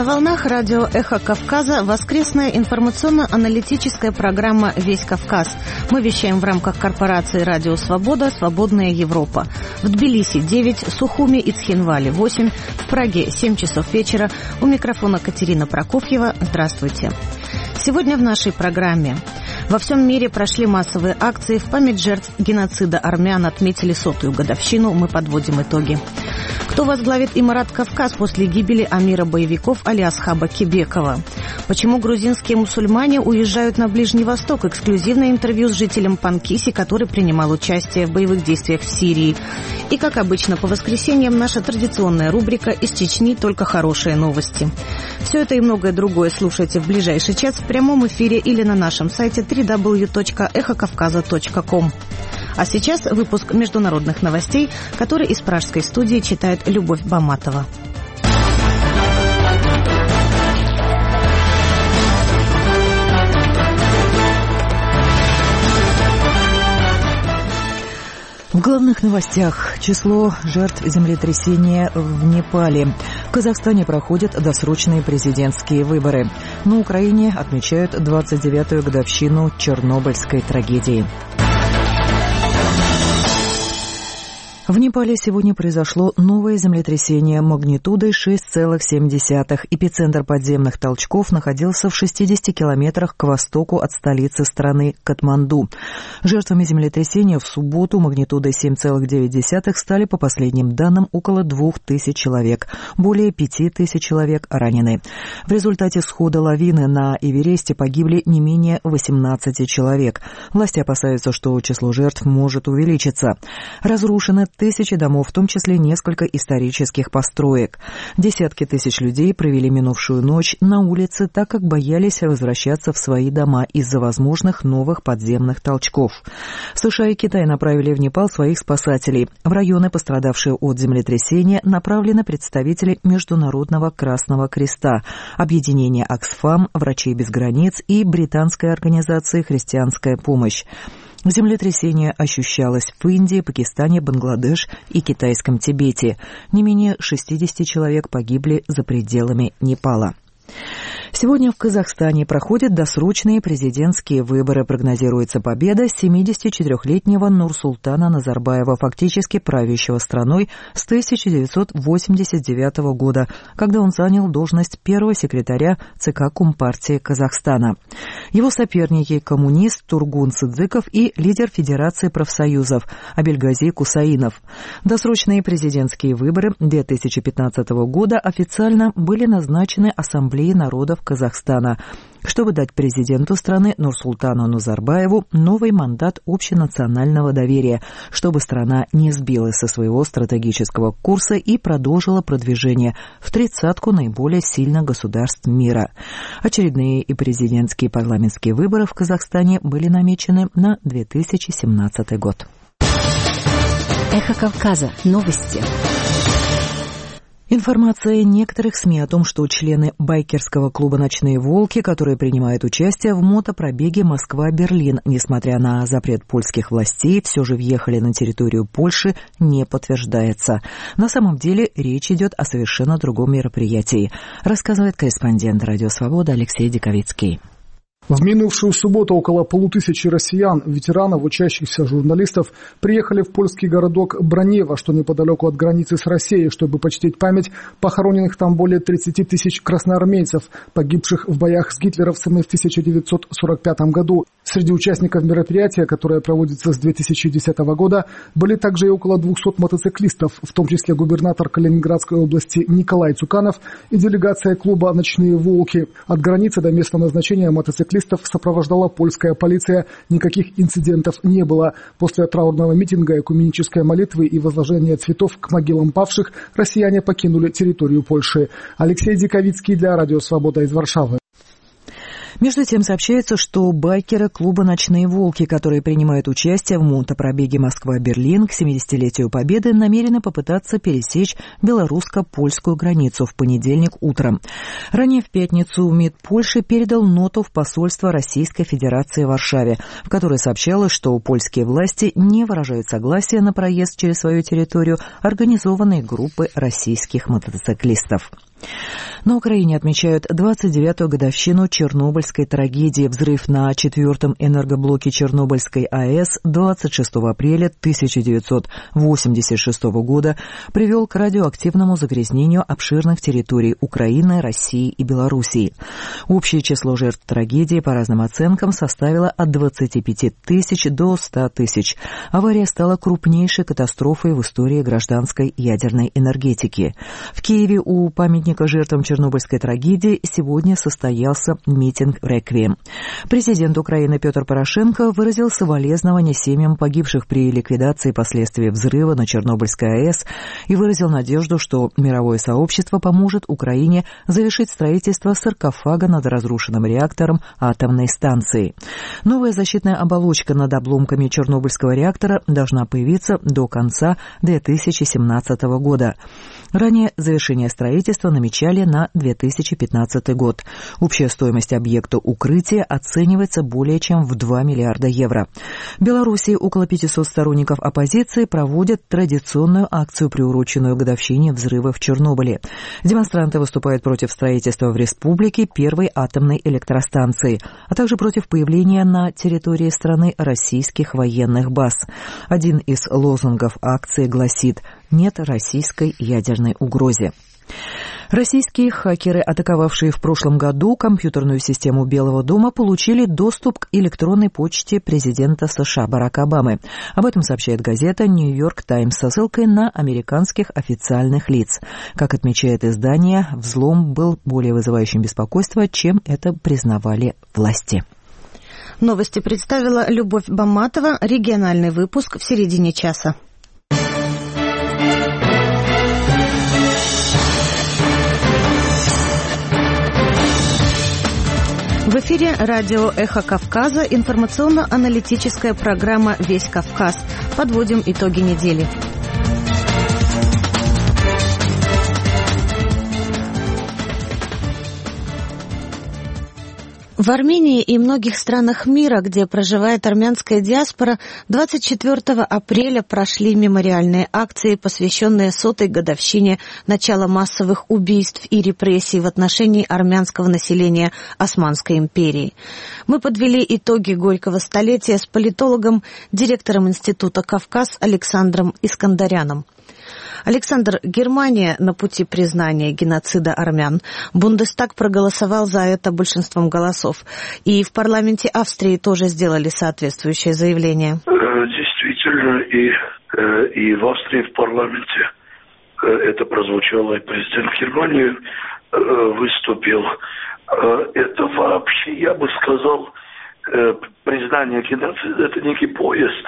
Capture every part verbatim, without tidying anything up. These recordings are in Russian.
На волнах радио «Эхо Кавказа» воскресная информационно-аналитическая программа «Весь Кавказ». Мы вещаем в рамках корпорации «Радио Свобода. Свободная Европа». В Тбилиси девять, Сухуми и Цхинвале восемь, в Праге семь часов вечера. У микрофона Катерина Прокофьева. Здравствуйте. Сегодня в нашей программе. Во всем мире прошли массовые акции в память жертв геноцида армян, отметили сотую годовщину. Мы подводим итоги. Кто возглавит Имарат Кавказ после гибели амира боевиков Алиасхаба Кебекова? Почему грузинские мусульмане уезжают на Ближний Восток? Эксклюзивное интервью с жителем Панкиси, который принимал участие в боевых действиях в Сирии. И, как обычно, по воскресеньям наша традиционная рубрика «Из Чечни только хорошие новости». Все это и многое другое слушайте в ближайший час в прямом эфире или на нашем сайте дабл ю дабл ю дабл ю точка эхо кавказа точка ком. А сейчас выпуск международных новостей, который из пражской студии читает Любовь Баматова. В главных новостях число жертв землетрясения в Непале. В Казахстане проходят досрочные президентские выборы. На Украине отмечают двадцать девятую годовщину Чернобыльской трагедии. В Непале сегодня произошло новое землетрясение магнитудой шесть целых семь десятых. Эпицентр подземных толчков находился в шестидесяти километрах к востоку от столицы страны Катманду. Жертвами землетрясения в субботу магнитудой семь целых девять десятых стали, по последним данным, около двух тысяч человек. Более пяти тысяч человек ранены. В результате схода лавины на Эвересте погибли не менее восемнадцати человек. Власти опасаются, что число жертв может увеличиться. Разрушены тысячи домов, в том числе несколько исторических построек. Десятки тысяч людей провели минувшую ночь на улице, так как боялись возвращаться в свои дома из-за возможных новых подземных толчков. США и Китай направили в Непал своих спасателей. В районы, пострадавшие от землетрясения, направлены представители Международного Красного Креста, объединения Оксфам, Врачей без границ и британской организации «Христианская помощь». Землетрясение ощущалось в Индии, Пакистане, Бангладеш и китайском Тибете. Не менее шестидесяти человек погибли за пределами Непала. Сегодня в Казахстане проходят досрочные президентские выборы. Прогнозируется победа семидесятичетырёхлетнего Нурсултана Назарбаева, фактически правящего страной с тысяча девятьсот восемьдесят девятого года, когда он занял должность первого секретаря ЦК Компартии Казахстана. Его соперники – коммунист Тургун Сыдзыков и лидер Федерации профсоюзов Абельгази Кусаинов. Досрочные президентские выборы две тысячи пятнадцатого года официально были назначены Ассамблеей народов Казахстана, чтобы дать президенту страны Нурсултану Назарбаеву новый мандат общенационального доверия, чтобы страна не сбилась со своего стратегического курса и продолжила продвижение в тридцатку наиболее сильных государств мира. Очередные и президентские и парламентские выборы в Казахстане были намечены на две тысячи семнадцатый год. Эхо Кавказа. Новости. Информация некоторых СМИ о том, что члены байкерского клуба «Ночные волки», которые принимают участие в мотопробеге Москва-Берлин, несмотря на запрет польских властей, все же въехали на территорию Польши, не подтверждается. На самом деле речь идет о совершенно другом мероприятии, рассказывает корреспондент «Радио Свобода» Алексей Диковицкий. В минувшую субботу около полутысячи россиян, ветеранов, учащихся журналистов, приехали в польский городок Бранево, что неподалеку от границы с Россией, чтобы почтить память похороненных там более тридцати тысяч красноармейцев, погибших в боях с гитлеровцами в тысяча девятьсот сорок пятом году. Среди участников мероприятия, которое проводится с две тысячи десятого года, были также и около двухсот мотоциклистов, в том числе губернатор Калининградской области Николай Цуканов и делегация клуба «Ночные волки». От границы до места назначения мотоциклистов сопровождала польская полиция, никаких инцидентов не было. После траурного митинга, экуменической молитвы и возложения цветов к могилам павших россияне покинули территорию Польши. Алексей Диковицкий для Радио Свобода из Варшавы. Между тем сообщается, что байкеры клуба «Ночные волки», которые принимают участие в мотопробеге Москва-Берлин к семидесятилетию Победы, намерены попытаться пересечь белорусско-польскую границу в понедельник утром. Ранее в пятницу МИД Польши передал ноту в посольство Российской Федерации в Варшаве, в которой сообщалось, что польские власти не выражают согласия на проезд через свою территорию организованной группы российских мотоциклистов. На Украине отмечают двадцать девятую годовщину Чернобыльской трагедии. Взрыв на четвертом энергоблоке Чернобыльской АЭС двадцать шестого апреля тысяча девятьсот восемьдесят шестого года привел к радиоактивному загрязнению обширных территорий Украины, России и Белоруссии. Общее число жертв трагедии по разным оценкам составило от двадцати пяти тысяч до ста тысяч. Авария стала крупнейшей катастрофой в истории гражданской ядерной энергетики. В Киеве у памятника жертвам Чернобыльской трагедии сегодня состоялся митинг «Реквием». Президент Украины Петр Порошенко выразил соболезнования семьям погибших при ликвидации последствий взрыва на Чернобыльской АЭС и выразил надежду, что мировое сообщество поможет Украине завершить строительство саркофага над разрушенным реактором атомной станции. Новая защитная оболочка над обломками Чернобыльского реактора должна появиться до конца две тысячи семнадцатого года. Ранее завершение строительства намечали на две тысячи пятнадцатый год. Общая стоимость объекта укрытия оценивается более чем в два миллиарда евро. В Беларуси около пятисот сторонников оппозиции проводят традиционную акцию, приуроченную к годовщине взрыва в Чернобыле. Демонстранты выступают против строительства в республике первой атомной электростанции, а также против появления на территории страны российских военных баз. Один из лозунгов акции гласит «Нет российской ядерной угрозе». Российские хакеры, атаковавшие в прошлом году компьютерную систему Белого дома, получили доступ к электронной почте президента США Барака Обамы. Об этом сообщает газета «Нью-Йорк Таймс» со ссылкой на американских официальных лиц. Как отмечает издание, взлом был более вызывающим беспокойство, чем это признавали власти. Новости представила Любовь Баматова. Региональный выпуск в середине часа. В эфире радио «Эхо Кавказа», информационно-аналитическая программа «Весь Кавказ». Подводим итоги недели. В Армении и многих странах мира, где проживает армянская диаспора, двадцать четвёртого апреля прошли мемориальные акции, посвященные сотой годовщине начала массовых убийств и репрессий в отношении армянского населения Османской империи. Мы подвели итоги горького столетия с политологом, директором Института «Кавказ» Александром Искандаряном. Александр, Германия на пути признания геноцида армян. Бундестаг проголосовал за это большинством голосов. И в парламенте Австрии тоже сделали соответствующее заявление. Действительно, и, и в Австрии в парламенте это прозвучало, и президент Германии выступил. Это вообще, я бы сказал, признание геноцида, это некий поезд,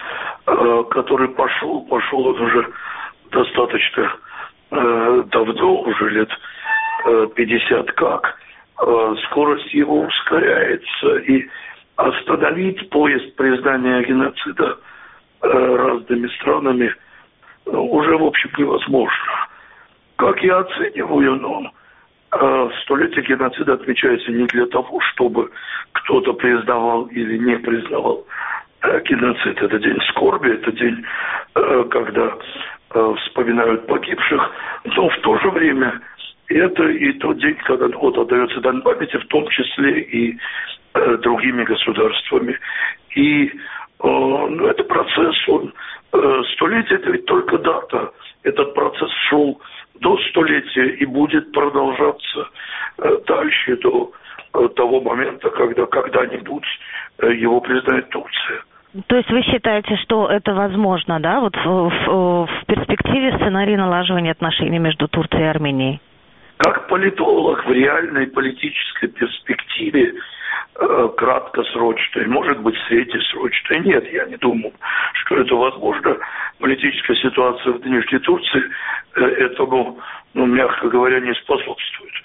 который пошел, пошел он уже достаточно э, давно, уже лет э, пятьдесят как, э, скорость его ускоряется, и остановить поезд признания геноцида э, разными странами э, уже, в общем, невозможно. Как я оцениваю, ну, э, столетие геноцида отмечается не для того, чтобы кто-то признавал или не признавал э, геноцид. Это день скорби, это день, э, когда вспоминают погибших, но в то же время это и тот день, когда вот отдается дань памяти, в том числе и э, другими государствами. И э, ну, это процесс, он, э, столетие это ведь только дата. Этот процесс шел до столетия и будет продолжаться э, дальше, до э, того момента, когда когда-нибудь э, его признает Турция. То есть вы считаете, что это возможно, да, вот в, в, в перспективе сценария налаживания отношений между Турцией и Арменией? Как политолог в реальной политической перспективе, э, краткосрочной, может быть, среднесрочной, нет, я не думаю, что это возможно. Политическая ситуация в нынешней Турции э, этому, ну, мягко говоря, не способствует.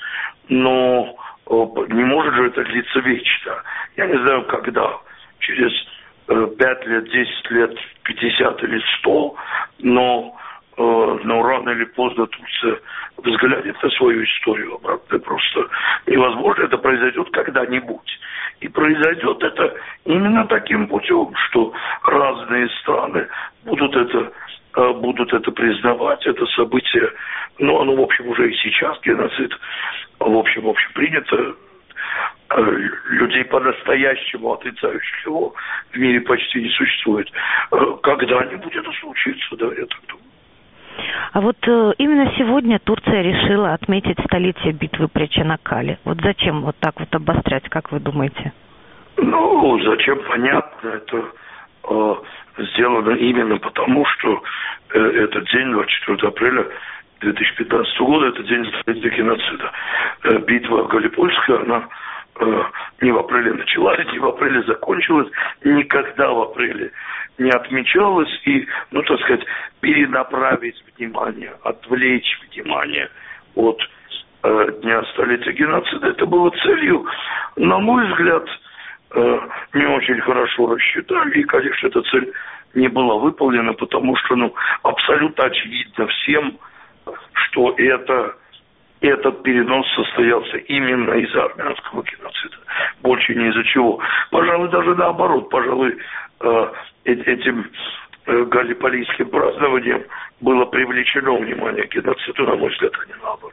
Но э, не может же это длиться вечно. Я не знаю, когда, через пять лет, десять лет, пятьдесят или сто, но, э, но рано или поздно Турция взглянет на свою историю обратно. Просто невозможно, это произойдет когда-нибудь. И произойдет это именно таким путем, что разные страны будут это, э, будут это признавать, это событие но оно, в общем, уже и сейчас геноцид, в общем, общепринято. Людей по-настоящему отрицающих его в мире почти не существует. Когда-нибудь это случится, да, я так думаю. А вот э, именно сегодня Турция решила отметить столетие битвы при Чанаккале. Вот зачем вот так вот обострять, как вы думаете? Ну, зачем, понятно. Это э, сделано именно потому, что э, этот день, двадцать четвёртого апреля две тысячи пятнадцатого года, это день столетия геноцида. Э, битва Галипольская, она э, не в апреле началась, не в апреле закончилась, никогда в апреле не отмечалось, и, ну, так сказать, перенаправить внимание, отвлечь внимание от э, Дня столетия геноцида, это было целью, на мой взгляд, э, не очень хорошо рассчитали, и, конечно, эта цель не была выполнена, потому что, ну, абсолютно очевидно всем, что это, этот перенос состоялся именно из-за армянского геноцида, больше не из-за чего. Пожалуй, даже наоборот, пожалуй, этим галлиполийским празднованием было привлечено внимание к геноциду, на мой взгляд, а не наоборот.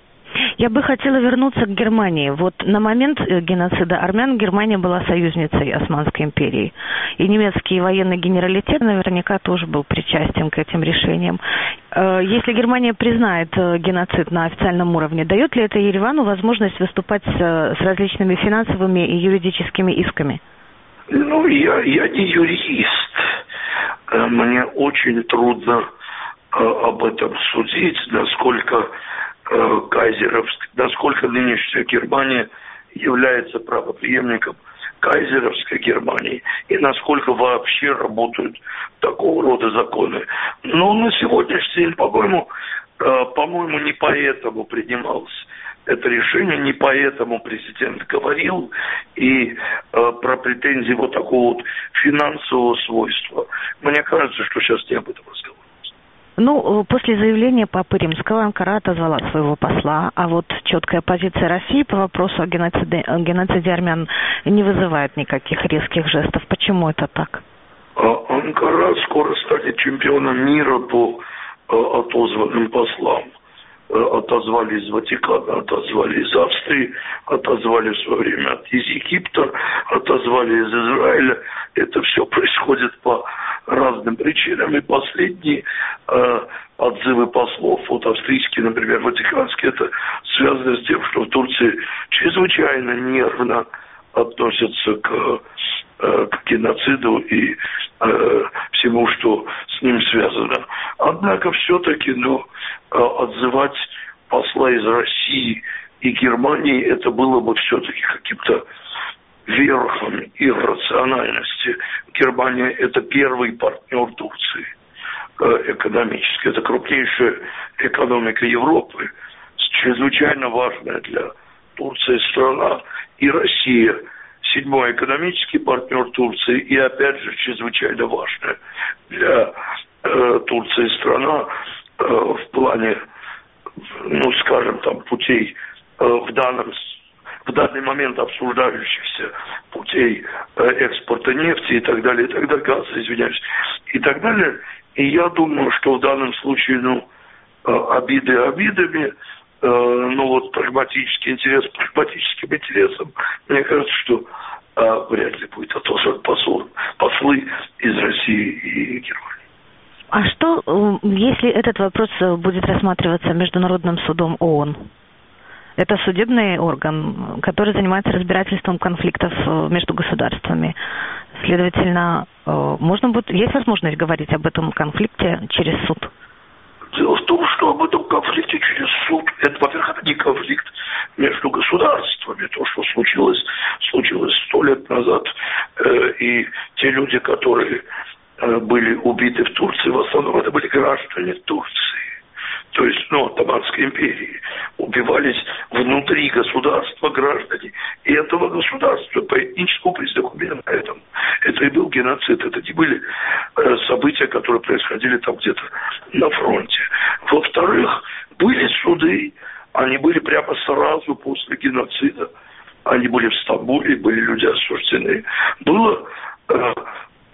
Я бы хотела вернуться к Германии. Вот на момент геноцида армян Германия была союзницей Османской империи. И немецкий военный генералитет наверняка тоже был причастен к этим решениям. Если Германия признает геноцид на официальном уровне, дает ли это Еревану возможность выступать с различными финансовыми и юридическими исками? Ну, я, я не юрист. Мне очень трудно об этом судить, насколько кайзеровск, насколько нынешняя Германия является правопреемником кайзеровской Германии и насколько вообще работают такого рода законы. Но на сегодняшний день, по-моему, по-моему, не поэтому принималось это решение, не поэтому президент говорил и э, про претензии вот такого вот финансового свойства. Мне кажется, что сейчас не об этом разговор. Ну, после заявления Папы Римского Анкара отозвала своего посла, а вот четкая позиция России по вопросу о геноциде, о геноциде армян не вызывает никаких резких жестов. Почему это так? А Анкара скоро станет чемпионом мира по а, отозванным послам. Отозвали из Ватикана, отозвали из Австрии, отозвали в свое время из Египта, отозвали из Израиля. Это все происходит по разным причинам. И последние э, отзывы послов, вот австрийские, например, ватиканские, это связано с тем, что в Турции чрезвычайно нервно относятся к, э, к геноциду и э, всему, что с ним связано. Однако все-таки, ну, отзывать посла из России и Германии, это было бы все-таки каким-то верхом иррациональности. Германия – это первый партнер Турции экономически. Это крупнейшая экономика Европы, чрезвычайно важная для Турции страна. И Россия – седьмой экономический партнер Турции и, опять же, чрезвычайно важная для э, Турции страна э, в плане, ну, скажем, там, путей э, в данном в данный момент обсуждающихся путей э, экспорта нефти и так далее, и так далее, газа, извиняюсь, и так далее. И я думаю, что в данном случае, ну, э, обиды обидами, э, ну, вот прагматический интерес прагматическим интересом, мне кажется, что э, вряд ли будет отозван посол, послы из России и Германии. А что, если этот вопрос будет рассматриваться Международным судом ООН? Это судебный орган, который занимается разбирательством конфликтов между государствами. Следовательно, можно будет, есть возможность говорить об этом конфликте через суд? Дело в том, что об этом конфликте через суд, это, во-первых, это не конфликт между государствами, то, что случилось, случилось сто лет назад, э, и те люди, которые э, были убиты в Турции, в основном это были граждане Турции. То есть, ну, Оттоманской империи, убивались внутри государства граждане и этого государства по этническому признаку на этом. Это и был геноцид, это не были э, события, которые происходили там где-то на фронте. Во-вторых, были суды, они были прямо сразу после геноцида, они были в Стамбуле, были люди осуждены. Была э,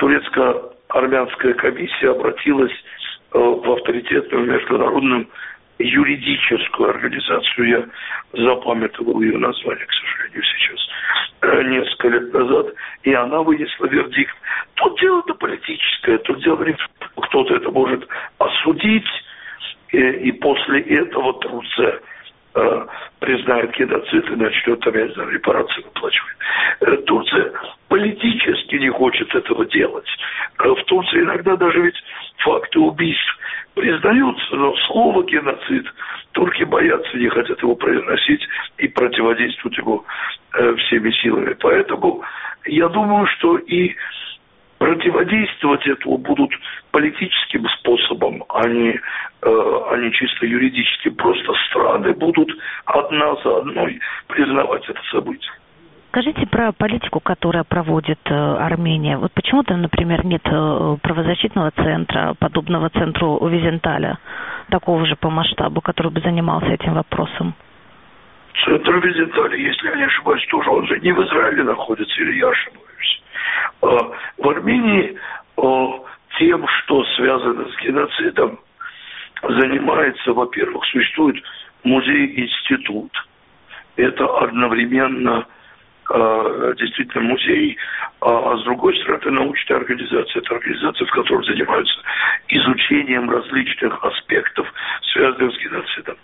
турецко-армянская комиссия, обратилась в авторитетную международную юридическую организацию, я запамятовал ее название, к сожалению, сейчас, несколько лет назад, и она вынесла вердикт. Тут дело-то политическое, тут дело, кто-то это может осудить, и, и после этого Турция э, признает геноцид и начнет опять за репарации выплачивать. Э, Турция политически не хочет этого делать. Э, в Турции иногда даже ведь факты убийств признаются, но слово геноцид турки боятся, не хотят его произносить и противодействуют ему э, всеми силами. Поэтому я думаю, что и противодействовать этому будут политическим способом, а не, э, а не чисто юридическим. Просто страны будут одна за одной признавать это событие. Скажите про политику, которая проводит э, Армения. Вот почему там, например, нет э, правозащитного центра, подобного центру Визенталя, такого же по масштабу, который бы занимался этим вопросом? Центр Визенталя, если я не ошибаюсь, тоже он же не в Израиле находится, или я ошибаюсь. А в Армении а, тем, что связано с геноцидом, занимается, во-первых, существует музей-институт. Это одновременно действительно музей, а с другой стороны, это научная организация. Это организация, в которой занимаются изучением различных аспектов, связанных с геноцидом.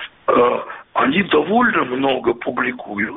Они довольно много публикуют,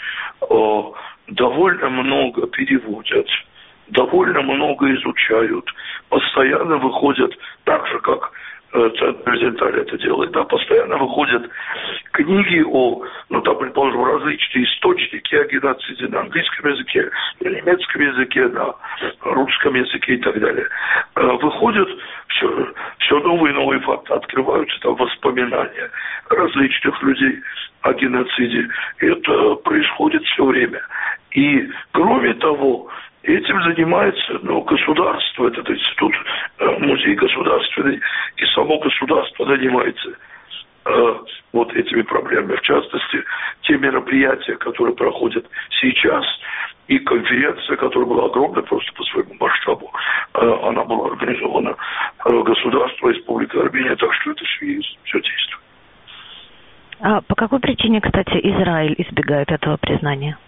довольно много переводят, довольно много изучают, постоянно выходят, так же, как Центр Визенталя это делает, да, постоянно выходят книги о, ну, там, предположим, различные источники о геноциде на английском языке, на немецком языке, на русском языке и так далее. Выходят все, все новые и новые факты, открываются там воспоминания различных людей о геноциде. Это происходит все время. И, кроме того, этим занимается, ну, государство, этот институт, музей государственный, и само государство занимается э, вот этими проблемами. В частности, те мероприятия, которые проходят сейчас, и конференция, которая была огромная просто по своему масштабу, э, она была организована э, государством Республики Армения, так что это все есть, все действует. А по какой причине, кстати, Израиль избегает этого признания?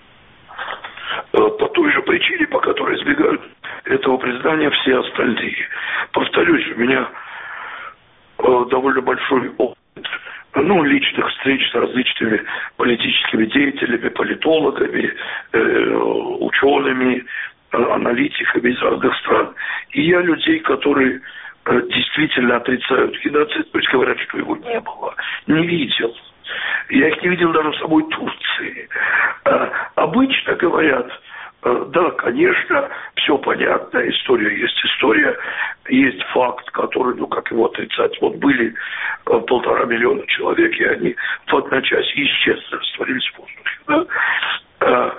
По той же причине, по которой избегают этого признания все остальные. Повторюсь, у меня э, довольно большой опыт, ну, личных встреч с различными политическими деятелями, политологами, э, учеными, э, аналитиками из разных стран. И я людей, которые э, действительно отрицают геноцид, то есть говорят, что его не было, не видел. Я их не видел даже в самой Турции. А, обычно говорят, да, конечно, все понятно, история есть история, есть факт, который, ну, как его отрицать, вот были полтора миллиона человек, и они в одночасье исчезли, растворились в воздухе. Да? А,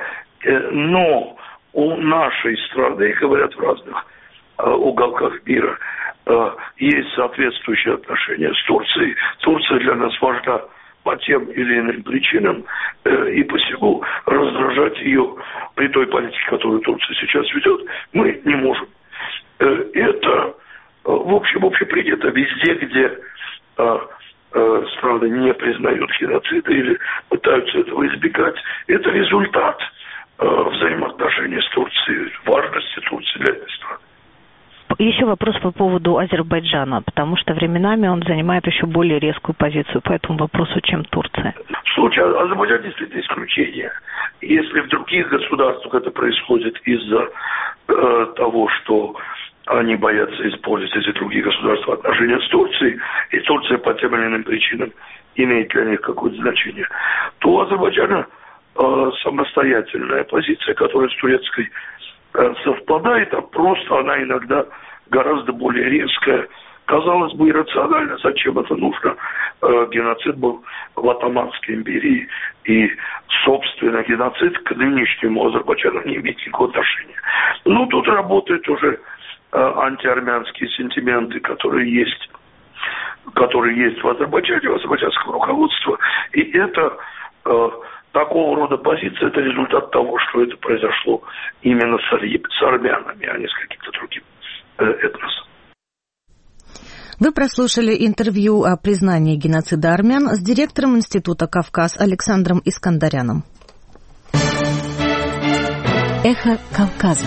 но у нашей страны, говорят в разных а, уголках мира, а, есть соответствующие отношения с Турцией. Турция для нас важна по тем или иным причинам, э, и посему раздражать ее при той политике, которую Турция сейчас ведет, мы не можем. Э, это, э, в общем, общепринято везде, где э, э, страны не признают геноцида или пытаются этого избегать. Это результат э, взаимоотношений с Турцией, важности Турции для этой страны. Еще вопрос по поводу Азербайджана, потому что временами он занимает еще более резкую позицию по этому вопросу, чем Турция. В случае Азербайджана действительно исключение. Если в других государствах это происходит из-за э, того, что они боятся использовать эти другие государства отношения с Турцией, и Турция по тем или иным причинам имеет для них какое-то значение, то у Азербайджана э, самостоятельная позиция, которая с турецкой э, совпадает, а просто она иногда гораздо более резкая. Казалось бы, иррационально, зачем это нужно? Э, геноцид был в Отоманской империи, и, собственно, геноцид к нынешнему Азербайджану не имеет никакого отношения. Ну, тут работают уже э, антиармянские сентименты, которые есть, которые есть в Азербайджане, в азербайджанском руководстве, и это... Э, Такого рода позиция – это результат того, что это произошло именно с, с армянами, а не с каким-то другим э, этносом. Вы прослушали интервью о признании геноцида армян с директором Института «Кавказ» Александром Искандаряном. Эхо Кавказа.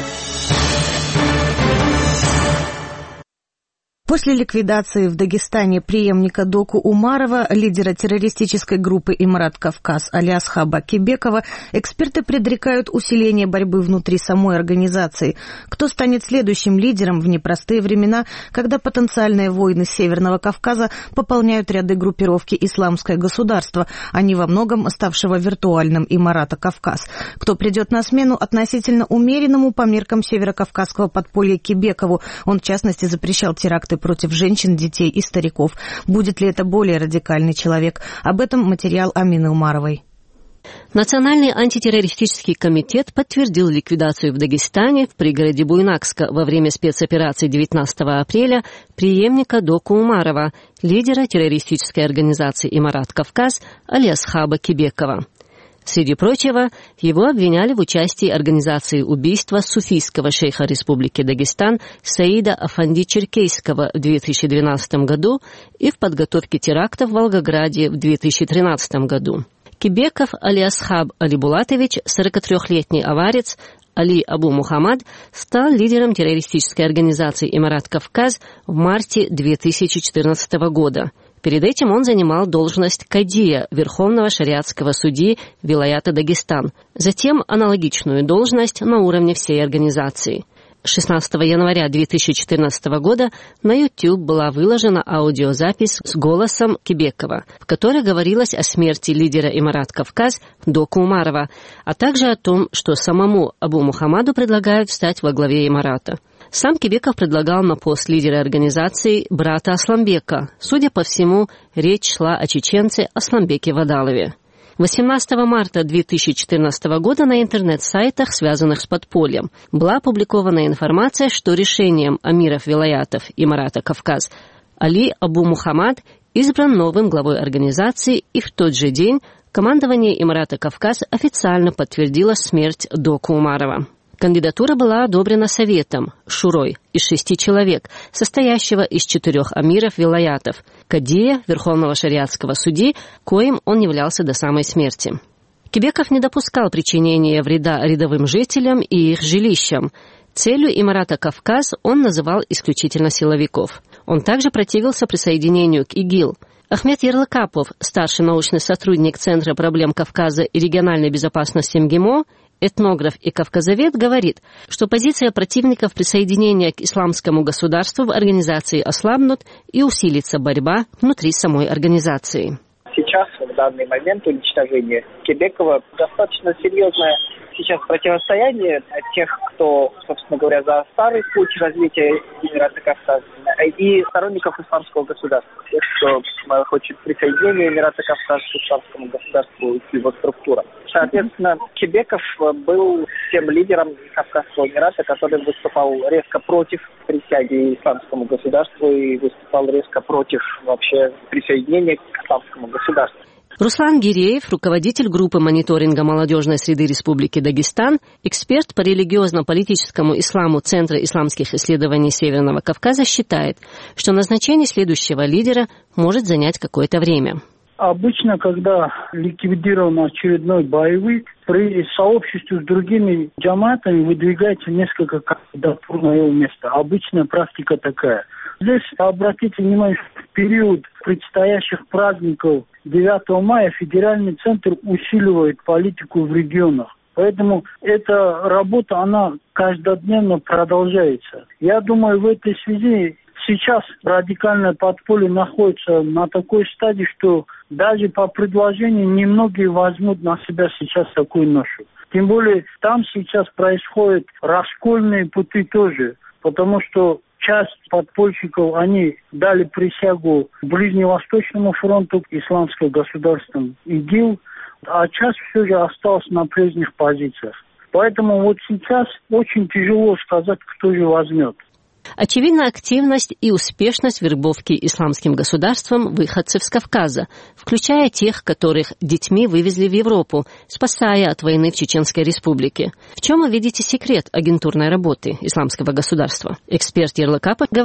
После ликвидации в Дагестане преемника Доку Умарова, лидера террористической группы «Имарат Кавказ» Алиасхаба Кебекова, эксперты предрекают усиление борьбы внутри самой организации. Кто станет следующим лидером в непростые времена, когда потенциальные воины Северного Кавказа пополняют ряды группировки «Исламское государство», а не во многом ставшего виртуальным «Имарата Кавказ»? Кто придет на смену относительно умеренному по меркам северокавказского подполья Кебекову? Он, в частности, запрещал теракты против женщин, детей и стариков. Будет ли это более радикальный человек? Об этом материал Амины Умаровой. Национальный антитеррористический комитет подтвердил ликвидацию в Дагестане, в пригороде Буйнакска, во время спецоперации девятнадцатого апреля преемника Доку Умарова, лидера террористической организации «Имарат Кавказ» Алиасхаба Кебекова. Среди прочего, его обвиняли в участии организации убийства суфийского шейха Республики Дагестан Саида Афанди Черкейского в две тысячи двенадцатом году и в подготовке теракта в Волгограде в две тысячи тринадцатом году. Кебеков Алиасхаб Алибулатович, сорокатрёхлетний аварец, Али Абу Мухаммад, стал лидером террористической организации «Имарат Кавказ» в марте две тысячи четырнадцатого года. Перед этим он занимал должность кадия Верховного шариатского судьи вилаята Дагестан, затем аналогичную должность на уровне всей организации. шестнадцатого января две тысячи четырнадцатого года на YouTube была выложена аудиозапись с голосом Кебекова, в которой говорилось о смерти лидера «Имарат Кавказ» Доку Умарова, а также о том, что самому Абу Мухаммаду предлагают встать во главе Имарата. Сам Кебеков предлагал на пост лидера организации брата Асламбека. Судя по всему, речь шла о чеченце Асламбеке Вадалове. восемнадцатого марта две тысячи четырнадцатого года на интернет-сайтах, связанных с подпольем, была опубликована информация, что решением амиров вилаятов Имарата Кавказ Али Абу Мухаммад избран новым главой организации, и в тот же день командование Имарата Кавказ официально подтвердило смерть Доку Умарова. Кандидатура была одобрена Советом, шурой, из шести человек, состоящего из четырех амиров вилаятов, кадия, верховного шариатского судьи, коим он являлся до самой смерти. Кебеков не допускал причинения вреда рядовым жителям и их жилищам. Целью Имарата Кавказ он называл исключительно силовиков. Он также противился присоединению к ИГИЛ. Ахмед Ярлыкапов, старший научный сотрудник Центра проблем Кавказа и региональной безопасности МГИМО, этнограф и кавказовед, говорит, что позиция противников присоединения к исламскому государству в организации ослабнут и усилится борьба внутри самой организации. Сейчас, в данный момент, уничтожение Кебекова достаточно серьезное сейчас противостояние тех, кто, собственно говоря, за старый путь развития Имарата Кавказ, и сторонников исламского государства, тех, кто хочет присоединения Имарата Кавказ к исламскому государству и его структурам. Соответственно, Кебеков был тем лидером Кавказского Эмирата, который выступал резко против присяги исламскому государству и выступал резко против вообще присоединения к исламскому государству. Руслан Гиреев, руководитель группы мониторинга молодежной среды Республики Дагестан, эксперт по религиозно-политическому исламу Центра исламских исследований Северного Кавказа, считает, что назначение следующего лидера может занять какое-то время. Обычно, когда ликвидирован очередной боевик, при сообществе с другими джаматами выдвигается несколько кандидатур на его место. Обычная практика такая. Здесь обратите внимание, что в период предстоящих праздников девятого мая федеральный центр усиливает политику в регионах. Поэтому эта работа, она каждодневно продолжается. Я думаю, в этой связи сейчас радикальное подполье находится на такой стадии, что даже по предложению немногие возьмут на себя сейчас такую ношу. Тем более там сейчас происходят раскольные пути тоже, потому что часть подпольщиков, они дали присягу Ближневосточному фронту, исламское государство ИГИЛ, а часть все же осталась на прежних позициях. Поэтому вот сейчас очень тяжело сказать, кто же возьмет. Очевидна активность и успешность вербовки исламским государством выходцев с Кавказа, включая тех, которых детьми вывезли в Европу, спасая от войны в Чеченской Республике. В чем вы видите секрет агентурной работы исламского государства? Эксперт Ярлыкапов говорит,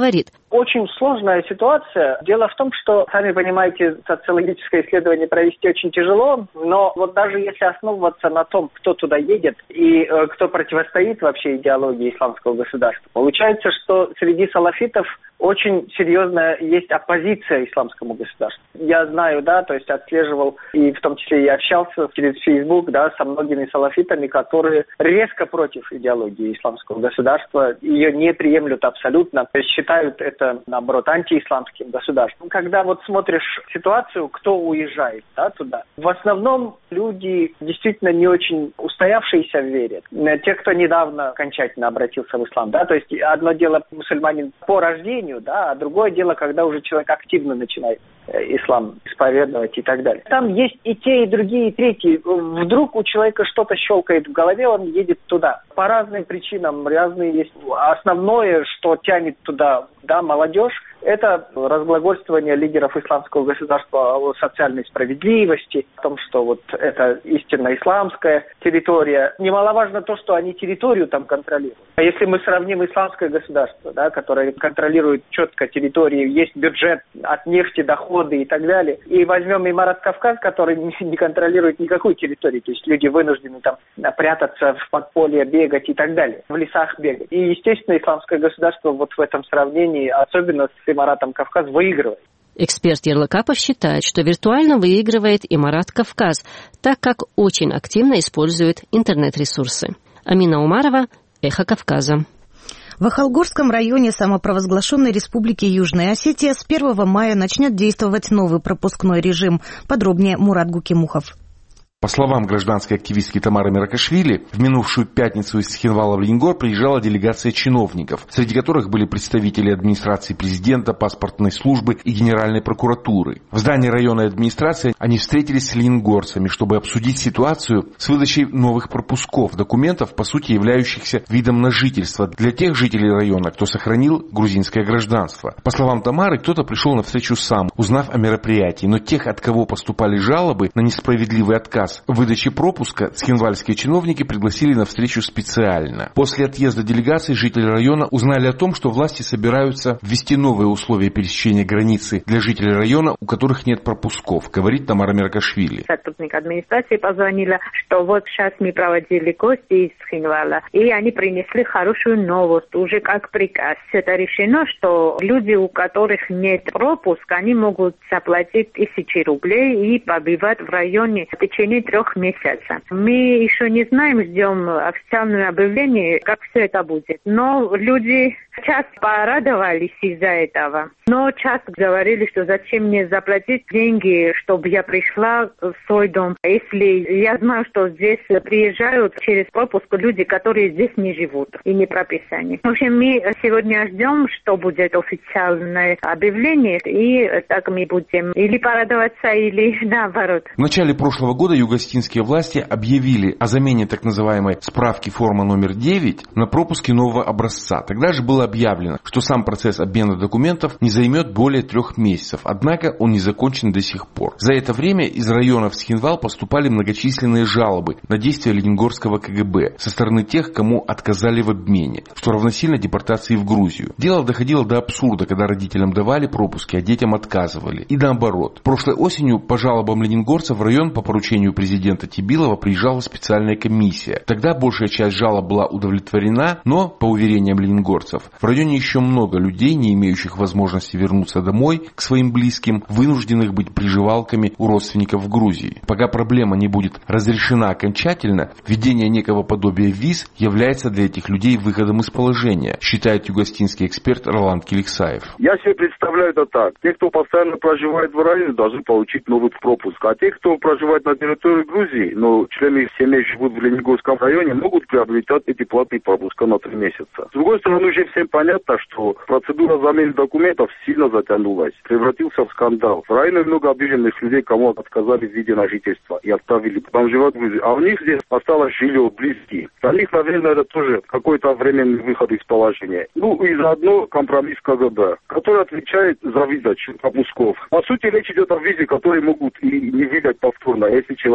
очень сложная ситуация. Дело в том, что, сами понимаете, социологическое исследование провести очень тяжело, но вот даже если основываться на том, кто туда едет и э, кто противостоит вообще идеологии исламского государства, получается, что среди салафитов очень серьезная есть оппозиция исламскому государству. Я знаю, да, то есть отслеживал, и в том числе и общался через Facebook, да, со многими салафитами, которые резко против идеологии исламского государства, ее не приемлют абсолютно, считают это, наоборот, антиисламским государством. Когда вот смотришь ситуацию, кто уезжает, да, туда, в основном люди действительно не очень устоявшиеся в вере. Те, кто недавно окончательно обратился в ислам, да, то есть одно дело мусульманин по рождению, да, а другое дело, когда уже человек активно начинает ислам исповедовать и так далее. Там есть и те, и другие, и третьи. Вдруг у человека что-то щелкает в голове, он едет туда. По разным причинам, разные есть. Основное, что тянет туда, да, молодежь, это разглагольствование лидеров исламского государства о социальной справедливости, о том, что вот это истинно исламская территория. Немаловажно то, что они территорию там контролируют. А если мы сравним исламское государство, да, которое контролирует четко территорию, есть бюджет от нефти, доходы и так далее, и возьмем Эмират Кавказ, который не контролирует никакую территорию, то есть люди вынуждены там прятаться в подполье, бегать и так далее, в лесах бегать. И, естественно, исламское государство вот в этом сравнении, особенно с Эмиратом Кавказ, выигрывает. Эксперт Ярлыкапов считает, что виртуально выигрывает Эмират Кавказ, так как очень активно использует интернет-ресурсы. Амина Умарова, Эхо Кавказа. В Ахалгорском районе самопровозглашенной Республики Южная Осетия с первого мая начнет действовать новый пропускной режим. Подробнее Мурат Гукимухов. По словам гражданской активистки Тамары Миракашвили, в минувшую пятницу из Цхинвала в Лениногор приезжала делегация чиновников, среди которых были представители администрации президента, паспортной службы и Генеральной прокуратуры. В здании районной администрации они встретились с лениногорцами, чтобы обсудить ситуацию с выдачей новых пропусков, документов, по сути являющихся видом на жительство для тех жителей района, кто сохранил грузинское гражданство. По словам Тамары, кто-то пришел на встречу сам, узнав о мероприятии, но тех, от кого поступали жалобы на несправедливый отказ в выдаче пропуска, цхинвальские чиновники пригласили на встречу специально. После отъезда делегации жители района узнали о том, что власти собираются ввести новые условия пересечения границы для жителей района, у которых нет пропусков, говорит Тамара Миракашвили. Сотрудник администрации позвонила, что вот сейчас мы проводили гости из Цхинвала, и они принесли хорошую новость, уже как приказ. Это решено, что люди, у которых нет пропуска, они могут заплатить тысячи рублей и побывать в районе в течение трех месяцев. Мы еще не знаем, ждем официальное объявление, как все это будет. Но люди часто порадовались из-за этого. Но часто говорили, что зачем мне заплатить деньги, чтобы я пришла в свой дом. Если я знаю, что здесь приезжают через пропуск люди, которые здесь не живут и не прописаны. В общем, мы сегодня ждем, что будет официальное объявление, и так мы будем или порадоваться, или наоборот. В начале прошлого года югостинские власти объявили о замене так называемой справки форма номер девять на пропуски нового образца. Тогда же было объявлено, что сам процесс обмена документов не займет более трех месяцев, однако он не закончен до сих пор. За это время из района в Цхинвал поступали многочисленные жалобы на действия лениногорского ка гэ бэ со стороны тех, кому отказали в обмене, что равносильно депортации в Грузию. Дело доходило до абсурда, когда родителям давали пропуски, а детям отказывали. И наоборот. Прошлой осенью по жалобам лениногорцев в район по поручению президента Тибилова приезжала специальная комиссия. Тогда большая часть жалоб была удовлетворена, но, по уверениям лениногорцев, в районе еще много людей, не имеющих возможности вернуться домой к своим близким, вынужденных быть приживалками у родственников в Грузии. Пока проблема не будет разрешена окончательно, введение некого подобия виз является для этих людей выходом из положения, считает югостинский эксперт Роланд Киликсаев. Я себе представляю это так. Те, кто постоянно проживает в районе, должны получить новый пропуск. А те, кто проживает на территории Грузии, но члены их семей живут в Лениногорском районе, могут приобретать эти платные пропуска на три месяца. С другой стороны, уже всем понятно, что процедура замены документов сильно затянулась, превратился в скандал. В районе много обиженных людей, кому отказали в виде на жительство и отправили проживать в Грузию. А у них здесь осталось жилье, близкие. Для них, наверное, это тоже какой-то временный выход из положения. Ну и заодно компромисс ка гэ бэ, который отвечает за выдачу пропусков. По сути, речь идет о визе, которые могут и не выдать повторно, если человек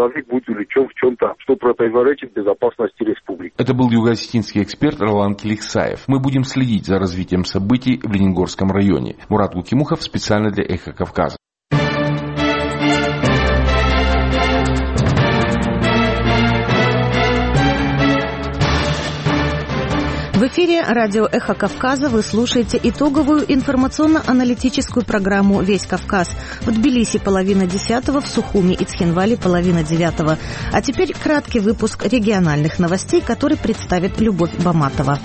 человек будет увлечен в чем-то, что противоречит безопасности республики. Это был юго-осетинский эксперт Ролан Келиксаев. Мы будем следить за развитием событий в Ленингорском районе. Мурат Гукимухов специально для «Эхо Кавказа». В эфире радио «Эхо Кавказа» вы слушаете итоговую информационно-аналитическую программу «Весь Кавказ». В Тбилиси половина десятого, в Сухуми и Цхинвале половина девятого. А теперь краткий выпуск региональных новостей, который представит Любовь Баматова.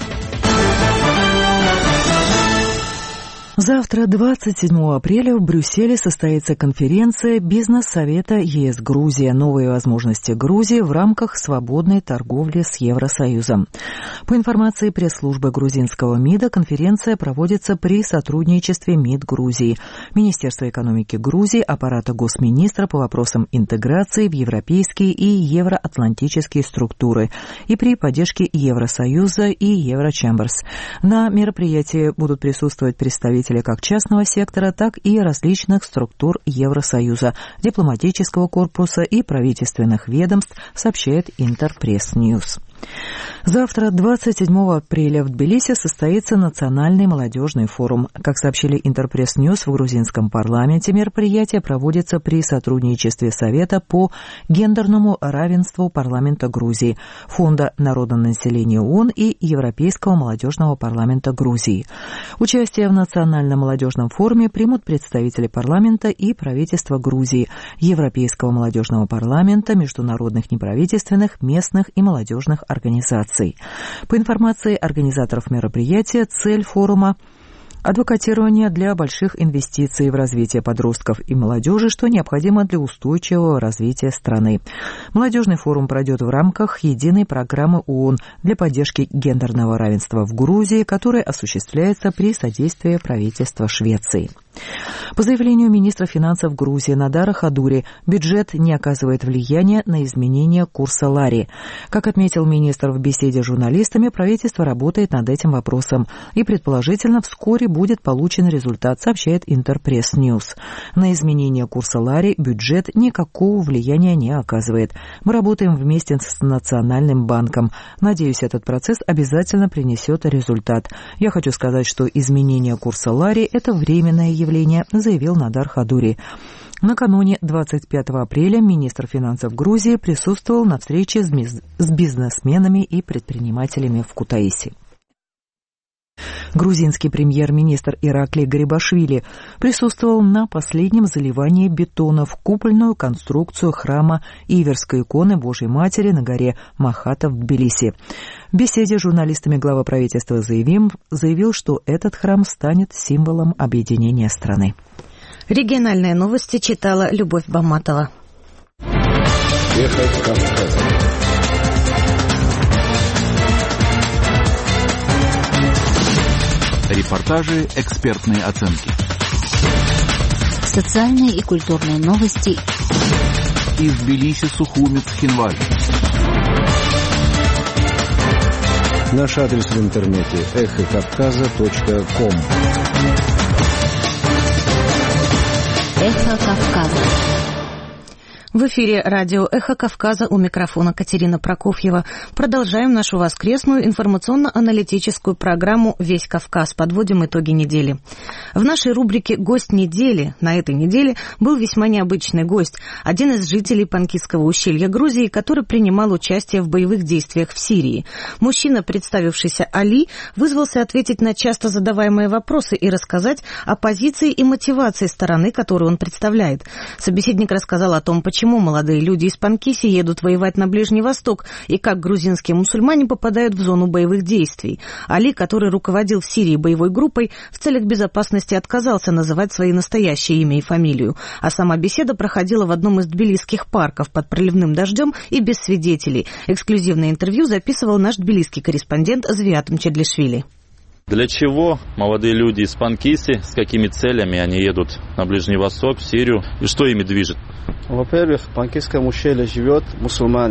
Завтра, двадцать седьмого апреля, в Брюсселе состоится конференция Бизнес-совета ЕС Грузия. Новые возможности Грузии в рамках свободной торговли с Евросоюзом. По информации пресс-службы грузинского МИДа, конференция проводится при сотрудничестве МИД Грузии, Министерства экономики Грузии, аппарата госминистра по вопросам интеграции в европейские и евроатлантические структуры и при поддержке Евросоюза и Еврочемберс. На мероприятии будут присутствовать представители как частного сектора, так и различных структур Евросоюза, дипломатического корпуса и правительственных ведомств, сообщает Интерпресс-Ньюс. Завтра, двадцать седьмого апреля, в Тбилиси состоится Национальный молодежный форум. Как сообщили Интерпресс-Ньюс, в грузинском парламенте мероприятие проводится при сотрудничестве Совета по гендерному равенству парламента Грузии, Фонда народонаселения ООН и Европейского молодежного парламента Грузии. Участие в Национальном молодежном форуме примут представители парламента и правительства Грузии, Европейского молодежного парламента, международных неправительственных, местных и молодежных организаций. По информации организаторов мероприятия, цель форума – адвокатирование для больших инвестиций в развитие подростков и молодежи, что необходимо для устойчивого развития страны. Молодежный форум пройдет в рамках единой программы ООН для поддержки гендерного равенства в Грузии, которая осуществляется при содействии правительства Швеции. По заявлению министра финансов Грузии Надара Хадури, бюджет не оказывает влияния на изменение курса лари. Как отметил министр в беседе с журналистами, правительство работает над этим вопросом и, предположительно, вскоре будет получен результат, сообщает Интерпресс-Ньюс. На изменение курса лари бюджет никакого влияния не оказывает. Мы работаем вместе с Национальным банком. Надеюсь, этот процесс обязательно принесет результат. Я хочу сказать, что изменение курса лари – это временное явление, заявил Надар Хадури. Накануне, двадцать пятого апреля, министр финансов Грузии присутствовал на встрече с бизнесменами и предпринимателями в Кутаиси. Грузинский премьер-министр Ираклий Гарибашвили присутствовал на последнем заливании бетона в купольную конструкцию храма Иверской иконы Божьей Матери на горе Махата в Тбилиси. В беседе с журналистами глава правительства заявил, заявил, что этот храм станет символом объединения страны. Региональные новости читала Любовь Баматова. Эхо Кавказа. Репортажи, экспертные оценки. Социальные и культурные новости. Из Тбилиси, Сухуми, Цхинвале. Наш адрес в интернете эхо кавказа точка ком. Эхо Кавказа. В эфире радио «Эхо Кавказа», у микрофона Катерина Прокофьева. Продолжаем нашу воскресную информационно-аналитическую программу «Весь Кавказ». Подводим итоги недели. В нашей рубрике «Гость недели» на этой неделе был весьма необычный гость. Один из жителей Панкисского ущелья Грузии, который принимал участие в боевых действиях в Сирии. Мужчина, представившийся Али, вызвался ответить на часто задаваемые вопросы и рассказать о позиции и мотивации стороны, которую он представляет. Собеседник рассказал о том, почему Почему молодые люди из Панкиси едут воевать на Ближний Восток и как грузинские мусульмане попадают в зону боевых действий. Али, который руководил в Сирии боевой группой, в целях безопасности отказался называть свои настоящее имя и фамилию. А сама беседа проходила в одном из тбилисских парков под проливным дождем и без свидетелей. Эксклюзивное интервью записывал наш тбилисский корреспондент Звиат Мчедлишвили. Для чего молодые люди из Панкиси, с какими целями они едут на Ближний Восток, в Сирию, и что ими движет? Во-первых, в Панкисском ущелье живет мусульмане.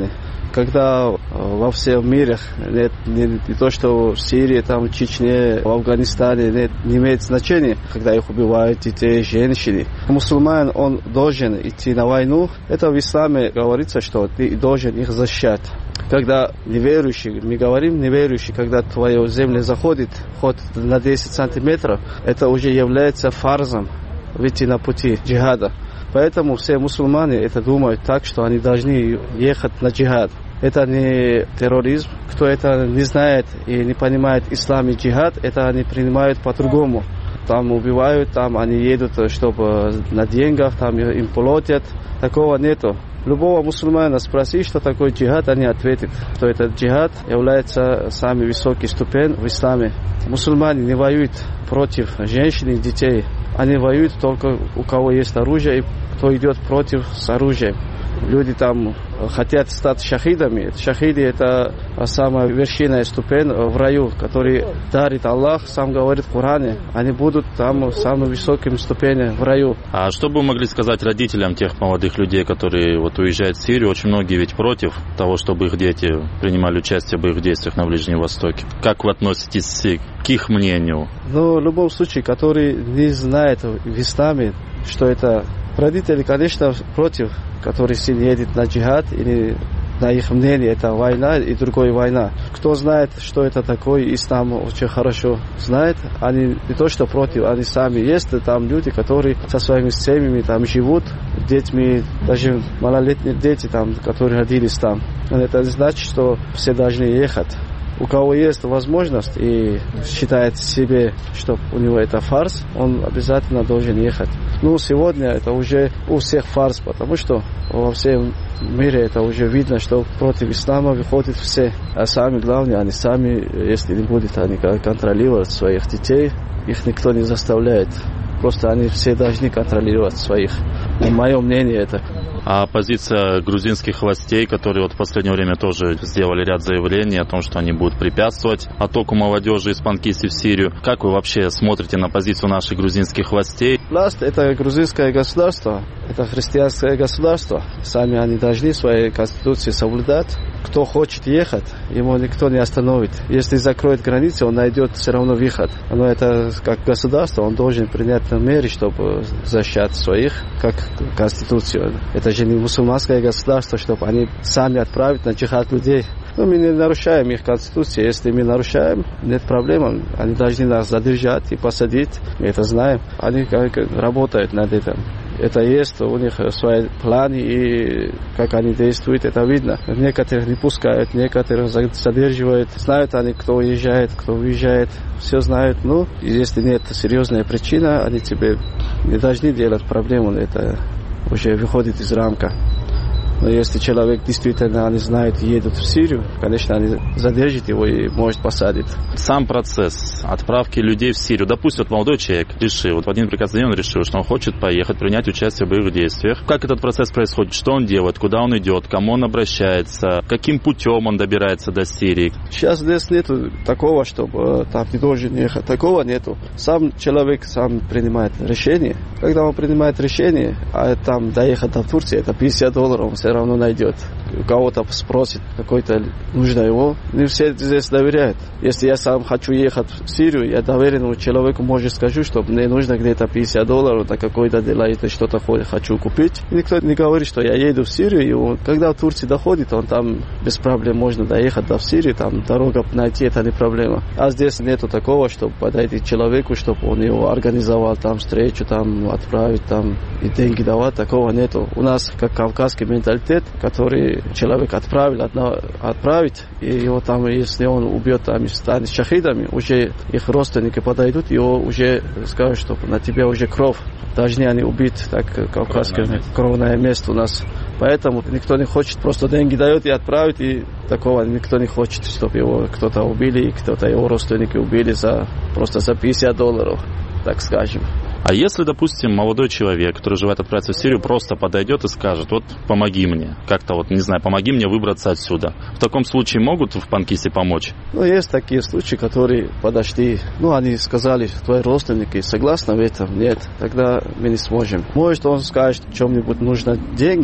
когда во всем мире, нет, не, не то, что в Сирии, там, в Чечне, в Афганистане, нет, не имеет значения, когда их убивают детей, женщины. Мусульманин, он должен идти на войну. Это в исламе говорится, что ты должен их защищать. Когда неверующий, мы говорим неверующий, когда твоя земля заходит хоть на десять сантиметров, это уже является фарзом выйти на пути джихада. Поэтому все мусульмане это думают так, что они должны ехать на джихад. Это не терроризм. Кто это не знает и не понимает ислам и джихад, это они принимают по-другому. Там убивают, там они едут, чтобы на деньгах, там им платят. Такого нету. Любого мусульманина спроси, что такое джихад, они ответят, что этот джихад является самый высокий ступень в исламе. Мусульмане не воюют против женщин и детей. Они воюют только у кого есть оружие и кто идет против с оружием. Люди там хотят стать шахидами. Шахиды — это самая вершинная ступень в раю, который дарит Аллах, сам говорит в Коране. Они будут там самым высоким ступеням в раю. А что бы вы могли сказать родителям тех молодых людей, которые вот уезжают в Сирию? Очень многие ведь против того, чтобы их дети принимали участие в боевых действиях на Ближнем Востоке. Как вы относитесь к их мнению? Ну, в любом случае, который не знает в исламе, что это... Родители, конечно, против, который сын едет на джихад, или на их мнение это война и другая война. Кто знает, что это такое, ислам очень хорошо знает. Они не то что против, они сами есть. Там люди, которые со своими семьями там живут, детьми, даже малолетние дети, там, которые родились там. Это значит, что все должны ехать. У кого есть возможность и считает себе, что у него это фарс, он обязательно должен ехать. Ну, сегодня это уже у всех фарс, потому что во всем мире это уже видно, что против ислама выходят все. А самое главное, они сами, если не будут они контролировать своих детей, их никто не заставляет. Просто они все должны контролировать своих. И мое мнение это. А позиция грузинских властей, которые вот в последнее время тоже сделали ряд заявлений о том, что они будут препятствовать оттоку молодежи из Панкиси в Сирию. Как вы вообще смотрите на позицию наших грузинских властей? Власть — это грузинское государство, это христианское государство. Сами они должны свои конституции соблюдать. Кто хочет ехать, ему никто не остановит. Если закроет границы, он найдет все равно выход. Но это как государство, он должен принять меры, чтобы защищать своих, как конституцию. Это же не мусульманское государство, чтобы они сами отправить на джихад людей. Но мы не нарушаем их конституцию. Если мы нарушаем, нет проблем. Они должны нас задержать и посадить. Мы это знаем. Они как работают над этим. Это есть, у них свои планы, и как они действуют, это видно. Некоторых не пускают, некоторых задерживают. Знают они, кто уезжает, кто уезжает. Все знают. Ну, если нет серьезной причины, они тебе не должны делать проблему. Это уже выходит из рамка. Но если человек действительно, они знают, едут в Сирию, конечно, они задержат его и может посадить. Сам процесс отправки людей в Сирию. Допустим, вот молодой человек решил, вот в один прекрасный день он решил, что он хочет поехать, принять участие в боевых действиях. Как этот процесс происходит? Что он делает? Куда он идет? К кому он обращается? Каким путем он добирается до Сирии? Сейчас здесь нету такого, чтобы там не должен ехать. Такого нету. Сам человек сам принимает решение. Когда он принимает решение, а там доехать до Турции, это пятьдесят долларов, он все равно найдет. У кого-то спросит, какой-то нужно его. Не все здесь доверяют. Если я сам хочу ехать в Сирию, я доверенному человеку, может, скажу, что мне нужно где-то пятьдесят долларов на какое-то дело, это что-то хочу купить. И никто не говорит, что я еду в Сирию, и он, когда в Турции доходит, он там без проблем можно доехать до Сирии, там дорога найти, это не проблема. А здесь нету такого, чтобы подойти к человеку, чтобы он его организовал, там встречу, там отправить, там и деньги давать, такого нету. У нас как кавказский менталитет, который человек отправил, отправить, и его там, если он убьет, там, и станет шахидами, уже их родственники подойдут, его уже скажут, что на тебя уже кровь. Должны они убить, так кавказское кровное, кровное место у нас. Поэтому никто не хочет, просто деньги дает и отправить, и такого никто не хочет, чтобы его кто-то убили, и кто-то его родственники убили за, просто за пятьдесят долларов, так скажем. А если, допустим, молодой человек, который желает отправиться в Сирию, просто подойдет и скажет, вот помоги мне, как-то вот, не знаю, помоги мне выбраться отсюда. В таком случае могут в Панкисе помочь? Ну, есть такие случаи, которые подошли, ну, они сказали, твои родственники согласны в этом? Нет, тогда мы не сможем. Может, он скажет, чем-нибудь нужно деньги,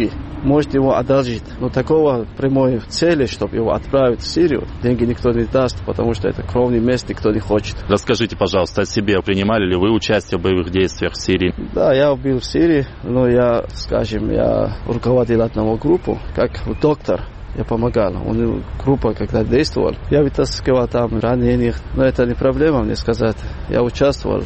может его одолжить. Но такого прямой цели, чтобы его отправить в Сирию, деньги никто не даст, потому что это кровное место, никто не хочет. Расскажите, пожалуйста, о себе. Принимали ли вы участие в боевых действиях в Сирии? Да, я был в Сирии, но я, скажем, я руководил одного группу, как доктор. Я помогал. Он группа, когда действовал, я вытаскивал там раненых. Но это не проблема, мне сказать. Я участвовал.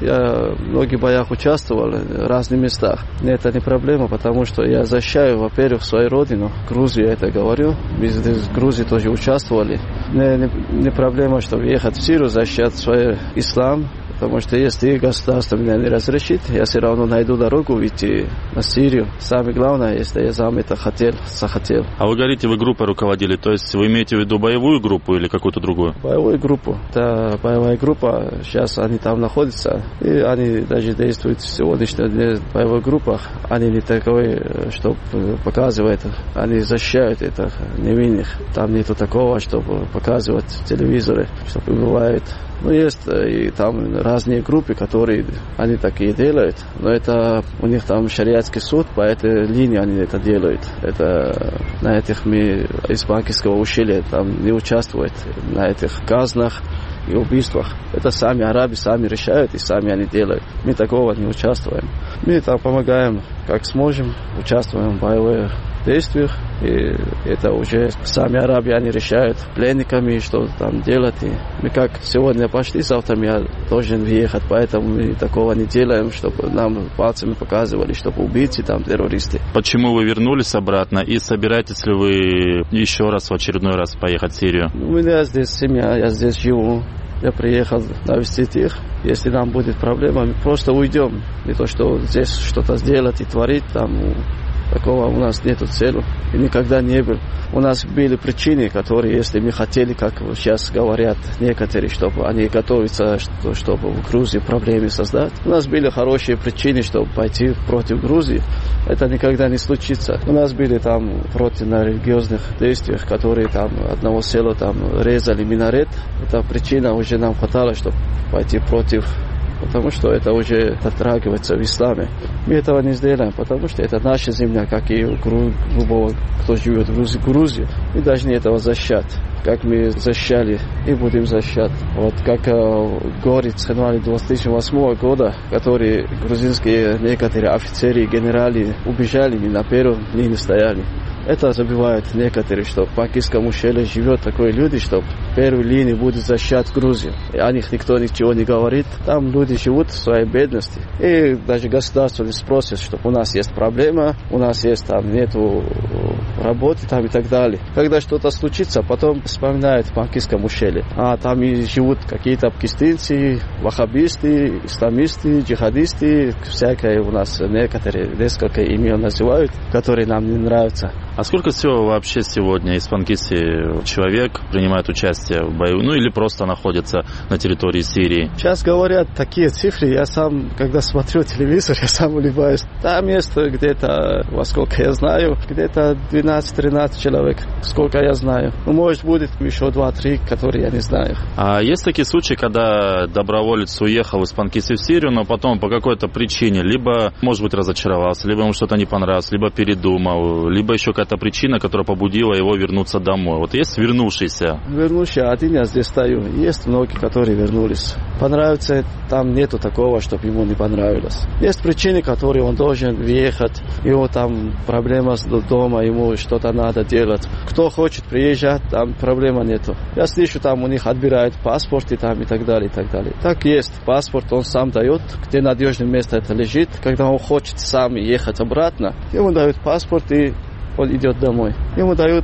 Я в многих боях участвовал в разных местах. Но это не проблема, потому что я защищаю, во-первых, свою родину. Грузию, я это говорю. Мы в Грузии тоже участвовали. Не, не, не проблема, чтобы ехать в Сирию, защищать свой ислам. Потому что если государство меня не разрешит, я все равно найду дорогу выйти на Сирию. Самое главное, если я сам это хотел, захотел. А вы говорите, вы группой руководили, то есть вы имеете в виду боевую группу или какую-то другую? Боевую группу. Это боевая группа, сейчас они там находятся, и они даже действуют в сегодняшнем дне в боевых группах. Они не такое, чтобы показывать, они защищают это невинных. Там нету такого, чтобы показывать в телевизоре, что бывает. Ну, есть и там разные группы, которые они такие делают, но это у них там шариатский суд, по этой линии они это делают. Это на этих мы из банковского ущелья там не участвуют, на этих казнах и убийствах. Это сами арабы сами решают и сами они делают. Мы такого не участвуем. Мы там помогаем, как сможем, участвуем в боевых действиях, и это уже сами арабы они решают пленниками, что там делать. И мы как сегодня пошли, завтра я должен въехать, поэтому мы такого не делаем, чтобы нам пальцами показывали, чтобы убийцы там террористы. Почему вы вернулись обратно и собираетесь ли вы еще раз в очередной раз поехать в Сирию? У меня здесь семья, я здесь живу. Я приехал навестить их. Если нам будет проблема, мы просто уйдем. Не то, что здесь что-то сделать и творить там. Такого у нас нету цели и никогда не было. У нас были причины, которые, если мы хотели, как сейчас говорят некоторые, чтобы они готовятся, чтобы в Грузии проблемы создать. У нас были хорошие причины, чтобы пойти против Грузии. Это никогда не случится. У нас были там против религиозных действий, которые там одного села там резали минарет. Эта причина уже нам хватало, чтобы пойти против, потому что это уже затрагивается в исламе. Мы этого не сделаем, потому что это наша земля, как и у любого, кто живет в Грузии, Грузии. Мы должны этого защищать, как мы защищали и будем защищать. Вот как э, говорит с января две тысячи восьмого года, которые грузинские некоторые офицеры и генералы убежали, мы на первой линии стояли. Это забивают некоторые, что в Пакистском ущелье живет такой люди, что в первой линии будет защищать Грузию. И о них никто ничего не говорит. Там люди живут в своей бедности. И даже государство не спросит, что у нас есть проблема, у нас есть там нету работы там и так далее. Когда что-то случится, потом вспоминают в Пакистском ущелье. А там и живут какие-то пакистанцы, ваххабисты, исламисты, джихадисты, всякое у нас некоторые, несколько имен называют, которые нам не нравятся. А сколько всего вообще сегодня из Панкиси человек принимает участие в бою, ну или просто находится на территории Сирии? Сейчас говорят такие цифры, я сам, когда смотрю телевизор, я сам улыбаюсь. Там есть где-то, во сколько я знаю, где-то двенадцать-тринадцать человек, сколько я знаю. Ну, может, будет еще два-три, которые я не знаю. А есть такие случаи, когда доброволец уехал из Панкиси в Сирию, но потом по какой-то причине, либо, может быть, разочаровался, либо ему что-то не понравилось, либо передумал, либо еще какая-то причина, которая побудила его вернуться домой. Вот есть вернувшийся? Вернувшийся, один я здесь стою. Есть многие, которые вернулись. Понравится, там нету такого, чтобы ему не понравилось. Есть причины, которые он должен въехать. Его там проблема с дома, ему что-то надо делать. Кто хочет приезжать, там проблема нету. Я слышу, там у них отбирают паспорты там и так далее, и так далее. Так есть. Паспорт он сам дает, где надежное место это лежит. Когда он хочет сам ехать обратно, ему дают паспорт и он идет домой. Ему дают,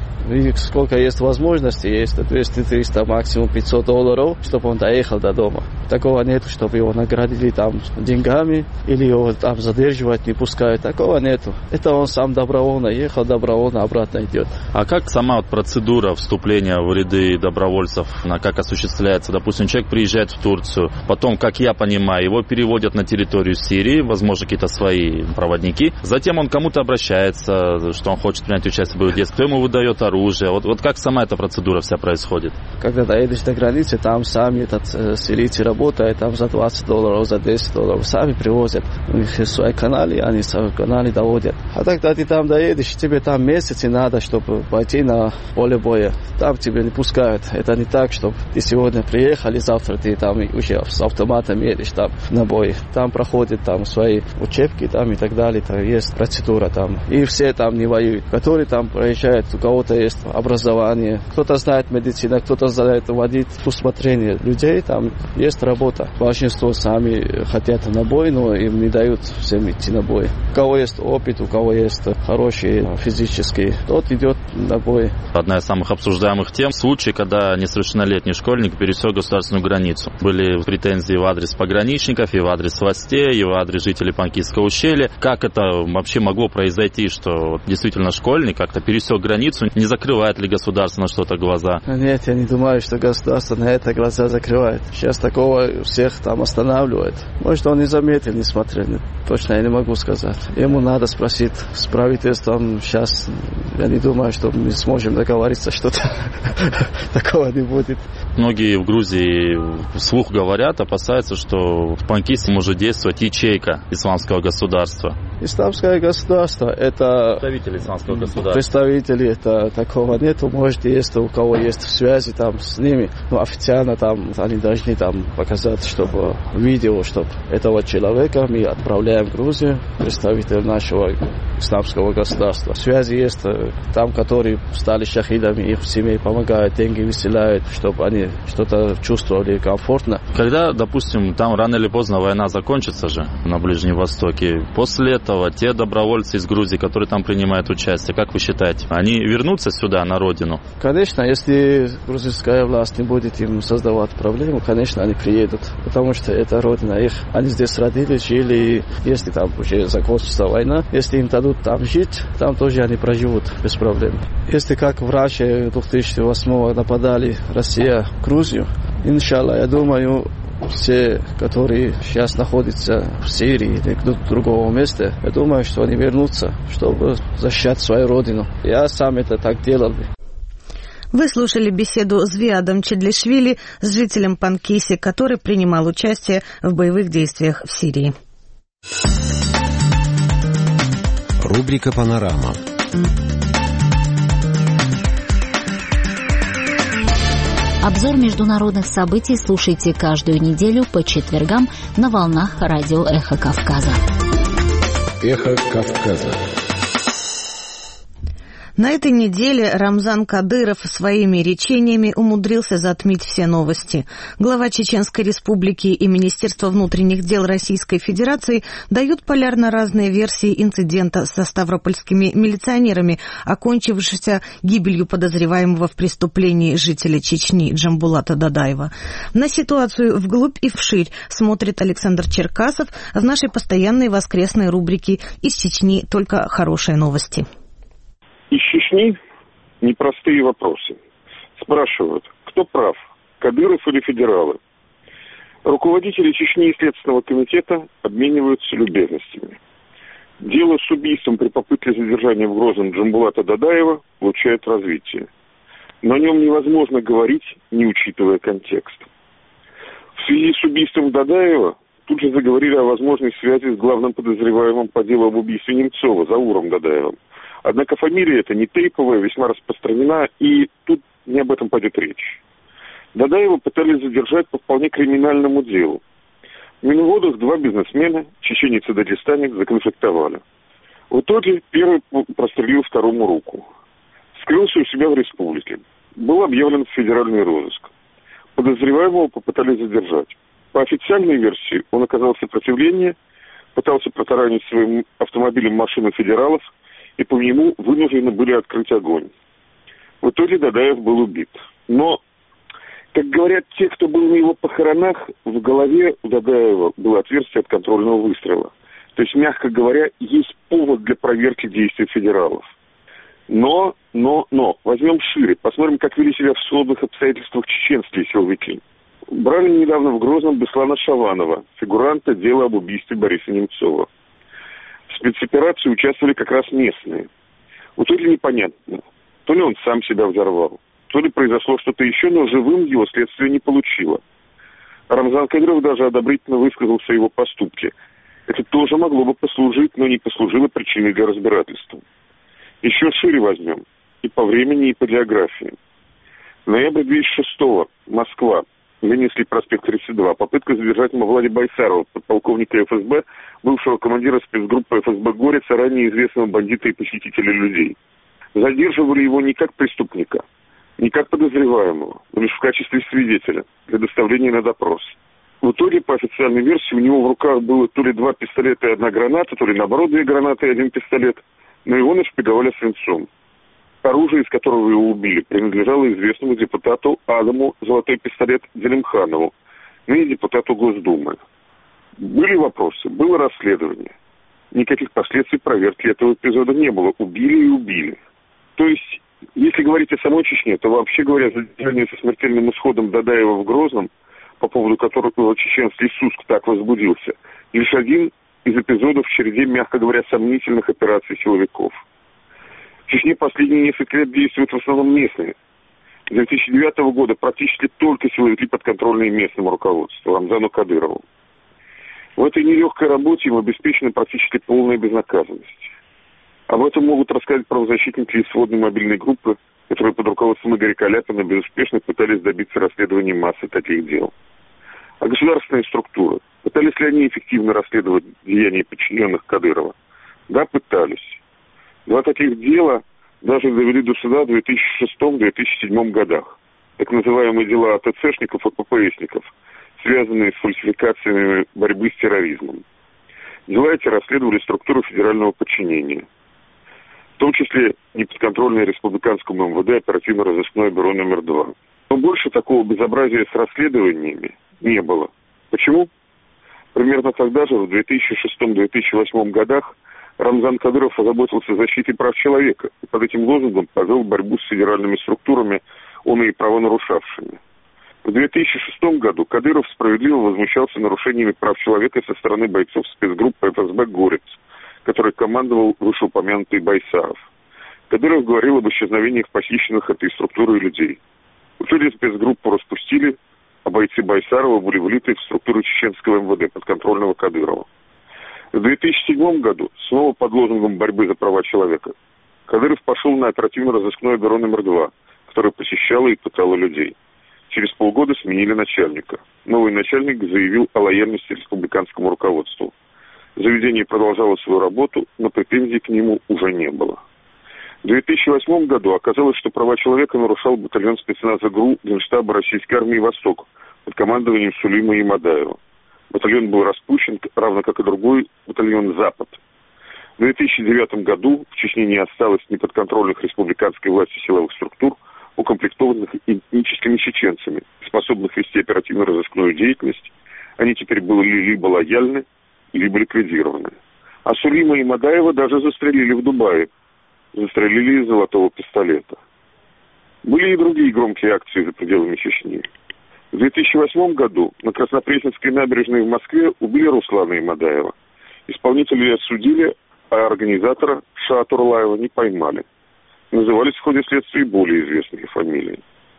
сколько есть возможностей, есть двести-триста, максимум пятьсот долларов, чтобы он доехал до дома. Такого нет, чтобы его наградили там деньгами или его там задерживать, не пускают. Такого нету. Это он сам добровольно ехал, добровольно обратно идет. А как сама вот процедура вступления в ряды добровольцев, она как осуществляется? Допустим, человек приезжает в Турцию, потом, как я понимаю, его переводят на территорию Сирии, возможно, какие-то свои проводники. Затем он кому-то обращается, что он хочет принять участие в боевых действиях. Кто ему выдает оружие? оружие. Вот, вот как сама эта процедура вся происходит? Когда доедешь до границы, там сами этот э, сирийцы работают, там за двадцать долларов, за десять долларов сами привозят. У них есть свои каналы, они свои каналы доводят. А тогда ты там доедешь, тебе там месяцы надо, чтобы пойти на поле боя. Там тебя не пускают. Это не так, чтобы ты сегодня приехал, и завтра ты там уже с автоматом едешь там на бой. Там проходят там свои учебки там и так далее. Там есть процедура там. И все там не воюют. Которые там проезжают, у кого-то есть образование, кто-то знает медицину, кто-то знает водить усмотрение людей, там есть работа. Большинство сами хотят на бой, но им не дают всем идти на бой. У кого есть опыт, у кого есть хороший физический, тот идет на бой. Одна из самых обсуждаемых тем — случай, когда несовершеннолетний школьник пересек государственную границу. Были претензии в адрес пограничников, и в адрес властей, и в адрес жителей Панкисского ущелья. Как это вообще могло произойти, что действительно школьник как-то пересек границу? Не закрывает ли государство на что-то глаза? Нет, я не думаю, что государство на это глаза закрывает. Сейчас такого всех там останавливает. Может, он не заметил, не смотрел. Точно я не могу сказать. Ему надо спросить с правительством. Сейчас я не думаю, что мы сможем договориться, что-то такого не будет. Многие в Грузии вслух говорят, опасаются, что в Панкиссе может действовать ячейка исламского государства. Исламское государство — это... Представители исламского государства. Представители, это такого нету. Может, есть у кого есть связи там с ними. Но официально там они должны там показать, чтобы видео, чтобы этого человека мы отправляем в Грузию, представитель нашего исламского государства. Связи есть там, которые стали шахидами, их семьи помогают, деньги выселяют, чтобы они что-то чувствовали комфортно. Когда, допустим, там рано или поздно война закончится же на Ближнем Востоке, после этого те добровольцы из Грузии, которые там принимают участие, как вы считаете, они вернутся сюда, на родину? Конечно, если грузинская власть не будет им создавать проблему, конечно, они приедут, потому что это родина их. Они здесь родились, жили, если там уже закончится война, если им дадут там жить, там тоже они проживут без проблем. Если как в Раше две тысячи восьмого нападали Россия в Грузию, иншалла, я думаю, все, которые сейчас находятся в Сирии или где-то в другом месте, я думаю, что они вернутся, чтобы защищать свою родину. Я сам это так делал бы. Вы слушали беседу с Виадом Чедлишвили, с жителем Панкисси, который принимал участие в боевых действиях в Сирии. Рубрика «Панорама». Обзор международных событий слушайте каждую неделю по четвергам на волнах радио «Эхо Кавказа». «Эхо Кавказа». На этой неделе Рамзан Кадыров своими речениями умудрился затмить все новости. Глава Чеченской Республики и Министерство внутренних дел Российской Федерации дают полярно разные версии инцидента со ставропольскими милиционерами, окончившегося гибелью подозреваемого в преступлении жителя Чечни Джамбулата Дадаева. На ситуацию вглубь и вширь смотрит Александр Черкасов в нашей постоянной воскресной рубрике «Из Чечни только хорошие новости». Из Чечни непростые вопросы. Спрашивают, кто прав, Кадыров или федералы? Руководители Чечни и Следственного комитета обмениваются любезностями. Дело с убийством при попытке задержания в Грозном Джамбулата Дадаева получает развитие. Но о нем невозможно говорить, не учитывая контекст. В связи с убийством Дадаева тут же заговорили о возможной связи с главным подозреваемым по делу об убийстве Немцова, Зауром Дадаевым. Однако фамилия эта не тейповая, весьма распространена, и тут не об этом пойдет речь. Дадаева пытались задержать по вполне криминальному делу. В Минводах два бизнесмена, чеченец и дагестанец, законфликтовали. В итоге первый прострелил второму руку. Скрылся у себя в республике. Был объявлен в федеральный розыск. Подозреваемого попытались задержать. По официальной версии он оказал сопротивление, пытался протаранить своим автомобилем машину федералов, и по нему вынуждены были открыть огонь. В итоге Дадаев был убит. Но, как говорят те, кто был на его похоронах, в голове у Дадаева было отверстие от контрольного выстрела. То есть, мягко говоря, есть повод для проверки действий федералов. Но, но, но, возьмем шире, посмотрим, как вели себя в сложных обстоятельствах чеченские силовики. Брали недавно в Грозном Беслана Шаванова, фигуранта дела об убийстве Бориса Немцова. В спецоперации участвовали как раз местные. В итоге непонятно, То ли он сам себя взорвал, то ли произошло что-то еще, но живым его следствие не получило. Рамзан Кадыров даже одобрительно высказался о его поступке. Это тоже могло бы послужить, но не послужило причиной для разбирательства. Еще шире возьмем. И по времени, и по географии. Ноябрь две тысячи шестого. Москва. Вынесли проспект тридцать два. Попытка задержать Мавлади Байсарова, подполковника эф эс бэ, бывшего командира спецгруппы эф эс бэ «Горица», ранее известного бандита и похитителя людей. Задерживали его не как преступника, не как подозреваемого, но лишь в качестве свидетеля для доставления на допрос. В итоге, по официальной версии, у него в руках было то ли два пистолета и одна граната, то ли наоборот две гранаты и один пистолет, но его нашпиговали свинцом. Оружие, из которого его убили, принадлежало известному депутату Адаму «Золотой пистолет» Делимханову, ныне депутату Госдумы. Были вопросы, было расследование. Никаких последствий проверки этого эпизода не было. Убили и убили. То есть, если говорить о самой Чечне, то вообще говоря, задержание со смертельным исходом Дадаева в Грозном, по поводу которого чеченский СУСК так возбудился, лишь один из эпизодов в череде, мягко говоря, сомнительных операций силовиков. В Чечне последние несколько лет действуют в основном местные. С две тысячи девятого года практически только силовики, подконтрольные местному руководству, Рамзану Кадырову. В этой нелегкой работе им обеспечена практически полная безнаказанность. Об этом могут рассказать правозащитники из сводной мобильной группы, которые под руководством Игоря Каляпина безуспешно пытались добиться расследования массы таких дел. А государственные структуры, пытались ли они эффективно расследовать деяния подчиненных Кадырова? Да, пытались. Два таких дела даже довели до суда в две тысячи шестом — две тысячи седьмом годах. Так называемые дела АТЦшников и ППСников, связанные с фальсификациями борьбы с терроризмом. Дела эти расследовали структуры федерального подчинения, в том числе неподконтрольное республиканскому эм вэ дэ оперативно-розыскное бюро номер два. Но больше такого безобразия с расследованиями не было. Почему? Примерно тогда же, в две тысячи шестом — две тысячи восьмом годах, Рамзан Кадыров озаботился защитой прав человека и под этим лозунгом повел борьбу с федеральными структурами, он и правонарушавшими. В две тысячи шестом году Кадыров справедливо возмущался нарушениями прав человека со стороны бойцов спецгруппы эф эс бэ «Горец», который командовал вышеупомянутый Байсаров. Кадыров говорил об исчезновениях похищенных этой структурой людей. В итоге спецгруппу распустили, а бойцы Байсарова были влиты в структуру чеченского эм вэ дэ, подконтрольного Кадырова. В две тысячи седьмом году, снова под лозунгом борьбы за права человека, Кадыров пошел на оперативно-розыскное бюро номер два, которое посещало и пытало людей. Через полгода сменили начальника. Новый начальник заявил о лояльности республиканскому руководству. Заведение продолжало свою работу, но претензий к нему уже не было. В две тысячи восьмом году оказалось, что права человека нарушал батальон спецназа ГРУ Генштаба Российской армии «Восток» под командованием Сулима Имадаева. Батальон был распущен, равно как и другой батальон «Запад». В две тысячи девятом году в Чечне не осталось неподконтрольных республиканской власти силовых структур, укомплектованных этническими чеченцами, способных вести оперативно-розыскную деятельность. Они теперь были либо лояльны, либо ликвидированы. А Сулима Имадаева даже застрелили в Дубае. Застрелили из золотого пистолета. Были и другие громкие акции за пределами Чечни. В две тысячи восьмом году на Краснопресненской набережной в Москве убили Руслана Имадаева. Исполнителей осудили, а организатора Шаа Турлаева не поймали. Назывались в ходе следствия более известные фамилии.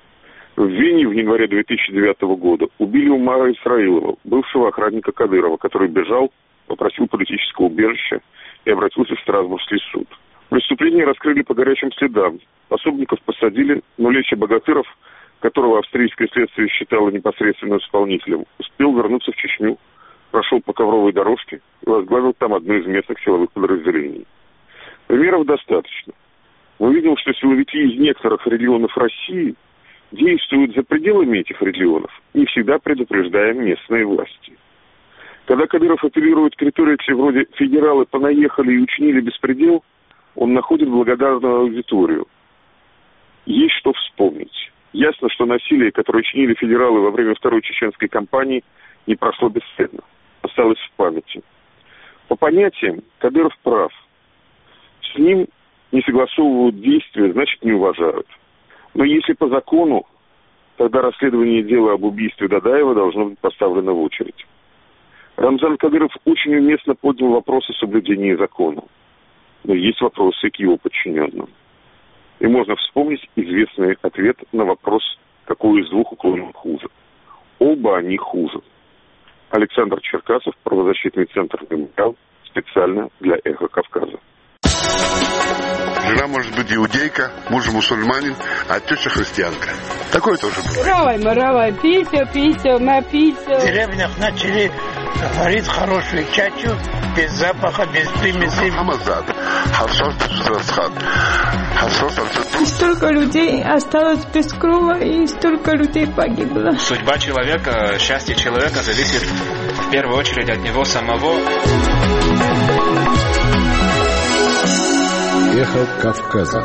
В Вене в январе две тысячи девятого года убили Умара Исраилова, бывшего охранника Кадырова, который бежал, попросил политического убежища и обратился в Страсбургский суд. Преступление раскрыли по горячим следам. Пособников посадили, но Леча Богатыров, которого австрийское следствие считало непосредственным исполнителем, успел вернуться в Чечню, прошел по ковровой дорожке и возглавил там одно из местных силовых подразделений. Примеров достаточно. Мы видим, что силовики из некоторых регионов России действуют за пределами этих регионов, не всегда предупреждая местные власти. Когда Кадыров апеллирует к риторике вроде «федералы понаехали и учинили беспредел», он находит благодарную аудиторию. Есть что вспомнить. Ясно, что насилие, которое чинили федералы во время второй чеченской кампании, не прошло бесследно. Осталось в памяти. По понятиям, Кадыров прав. С ним не согласовывают действия, значит, не уважают. Но если по закону, тогда расследование дела об убийстве Дадаева должно быть поставлено в очередь. Рамзан Кадыров очень уместно поднял вопрос о соблюдении закона. Но есть вопросы к его подчиненным. И можно вспомнить известный ответ на вопрос, какой из двух уклонов хуже. Оба они хуже. Александр Черкасов, правозащитный центр «Мемориал», специально для «Эхо Кавказа». Жена может быть иудейка, муж мусульманин, а теща христианка. Такое тоже бывает. Равай, маравай, пися, пися, напися. В деревнях начали варить хорошую чачу, без запаха, без примесей. Хамазад, харсос расхат, харсос. Столько людей осталось без крова, и столько людей погибло. Судьба человека, счастье человека зависит в первую очередь от него самого. Эхо Кавказа.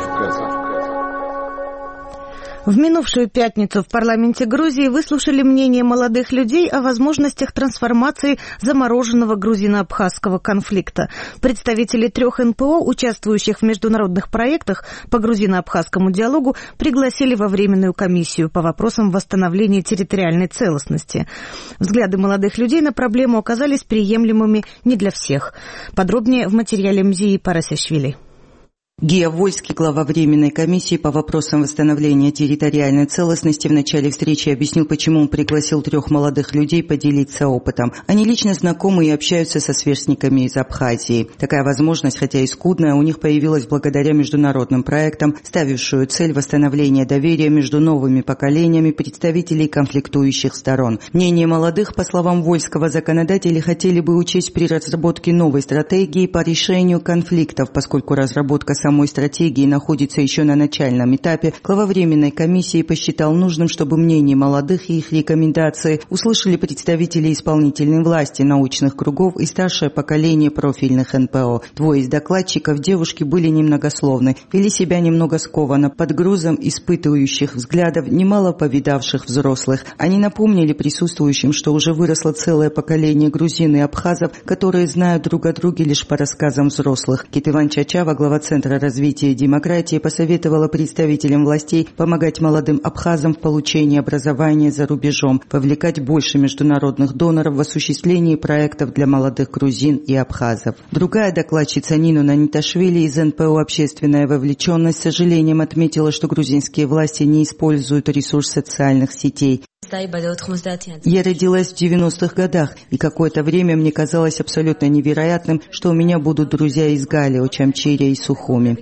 В минувшую пятницу в парламенте Грузии выслушали мнение молодых людей о возможностях трансформации замороженного грузино-абхазского конфликта. Представители трех эн пэ о, участвующих в международных проектах по грузино-абхазскому диалогу, пригласили во Временную комиссию по вопросам восстановления территориальной целостности. Взгляды молодых людей на проблему оказались приемлемыми не для всех. Подробнее в материале Мзии Парасишвили. Гия Вольский, глава Временной комиссии по вопросам восстановления территориальной целостности, в начале встречи объяснил, почему он пригласил трех молодых людей поделиться опытом. Они лично знакомы и общаются со сверстниками из Абхазии. Такая возможность, хотя и скудная, у них появилась благодаря международным проектам, ставившую цель восстановления доверия между новыми поколениями представителей конфликтующих сторон. Мнение молодых, по словам Вольского, законодатели хотели бы учесть при разработке новой стратегии по решению конфликтов, поскольку разработка самой стратегии находится еще на начальном этапе, глава Временной комиссии посчитал нужным, чтобы мнение молодых и их рекомендации услышали представители исполнительной власти, научных кругов и старшее поколение профильных эн пэ о. Двое из докладчиков, девушки, были немногословны, вели себя немного скованно, под грузом испытывающих взглядов немало повидавших взрослых. Они напомнили присутствующим, что уже выросло целое поколение грузин и абхазов, которые знают друг о друге лишь по рассказам взрослых. Китыван Чачава, глава Центра развития демократии, посоветовала представителям властей помогать молодым абхазам в получении образования за рубежом, вовлекать больше международных доноров в осуществлении проектов для молодых грузин и абхазов. Другая докладчица Нину Наниташвили из эн пэ о «Общественная вовлеченность» с сожалением отметила, что грузинские власти не используют ресурс социальных сетей. Я родилась в девяностых годах, и какое-то время мне казалось абсолютно невероятным, что у меня будут друзья из Галио, Чамчирия и Сухуми.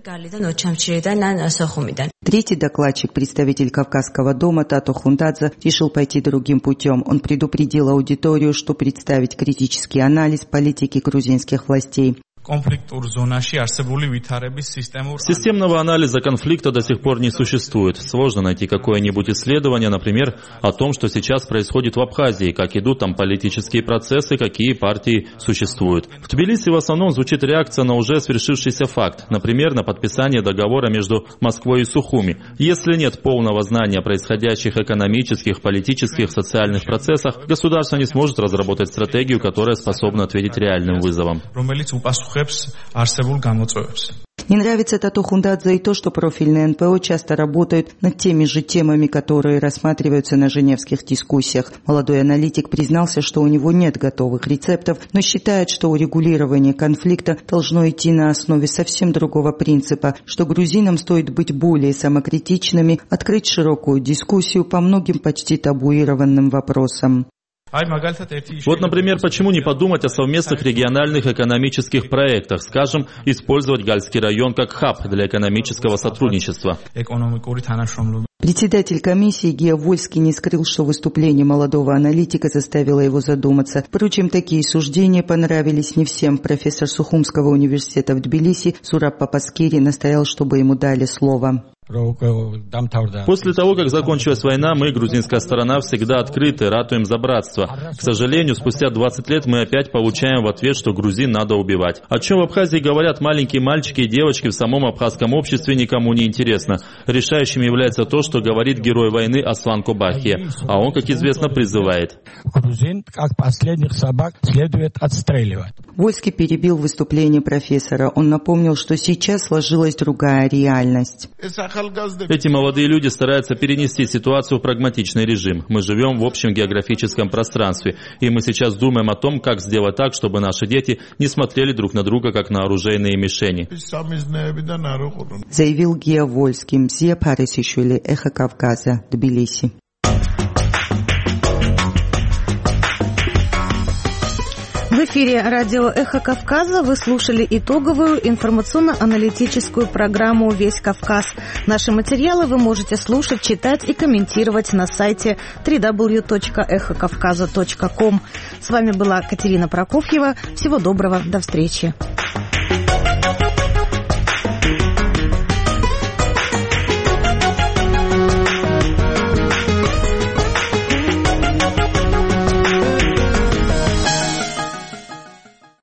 Третий докладчик, представитель Кавказского дома Тато Хундадзе, решил пойти другим путем. Он предупредил аудиторию, что представить критический анализ политики грузинских властей. Системного анализа конфликта до сих пор не существует. Сложно найти какое-нибудь исследование, например, о том, что сейчас происходит в Абхазии, как идут там политические процессы, какие партии существуют. В Тбилиси в основном звучит реакция на уже свершившийся факт, например, на подписание договора между Москвой и Сухуми. Если нет полного знания о происходящих экономических, политических, социальных процессах, государство не сможет разработать стратегию, которая способна ответить реальным вызовам. Не нравится Тато Хундадзе и то, что профильные эн пэ о часто работают над теми же темами, которые рассматриваются на женевских дискуссиях. Молодой аналитик признался, что у него нет готовых рецептов, но считает, что урегулирование конфликта должно идти на основе совсем другого принципа, что грузинам стоит быть более самокритичными, открыть широкую дискуссию по многим почти табуированным вопросам. Вот, например, почему не подумать о совместных региональных экономических проектах, скажем, использовать Гальский район как хаб для экономического сотрудничества. Председатель комиссии Гия Вольский не скрыл, что выступление молодого аналитика заставило его задуматься. Впрочем, такие суждения понравились не всем. Профессор Сухумского университета в Тбилиси Сураб Папаскири настоял, чтобы ему дали слово. После того, как закончилась война, мы, грузинская сторона, всегда открыты, ратуем за братство. К сожалению, спустя двадцать лет мы опять получаем в ответ, что грузин надо убивать. О чем в Абхазии говорят маленькие мальчики и девочки в самом абхазском обществе, никому не интересно. Решающим является то, что говорит герой войны Аслан Кобахия, а он, как известно, призывает: грузин, как последних собак, следует отстреливать. Вольский перебил выступление профессора. Он напомнил, что сейчас сложилась другая реальность. Эти молодые люди стараются перенести ситуацию в прагматичный режим. Мы живем в общем географическом пространстве, и мы сейчас думаем о том, как сделать так, чтобы наши дети не смотрели друг на друга, как на оружейные мишени. Заявил Гия Вольский. Мзия Парисишвили, Эхо Кавказа, Тбилиси. В эфире радио «Эхо Кавказа» вы слушали итоговую информационно-аналитическую программу «Весь Кавказ». Наши материалы вы можете слушать, читать и комментировать на сайте дабл ю дабл ю дабл ю точка эхо кавказа точка ком. С вами была Катерина Прокофьева. Всего доброго, до встречи.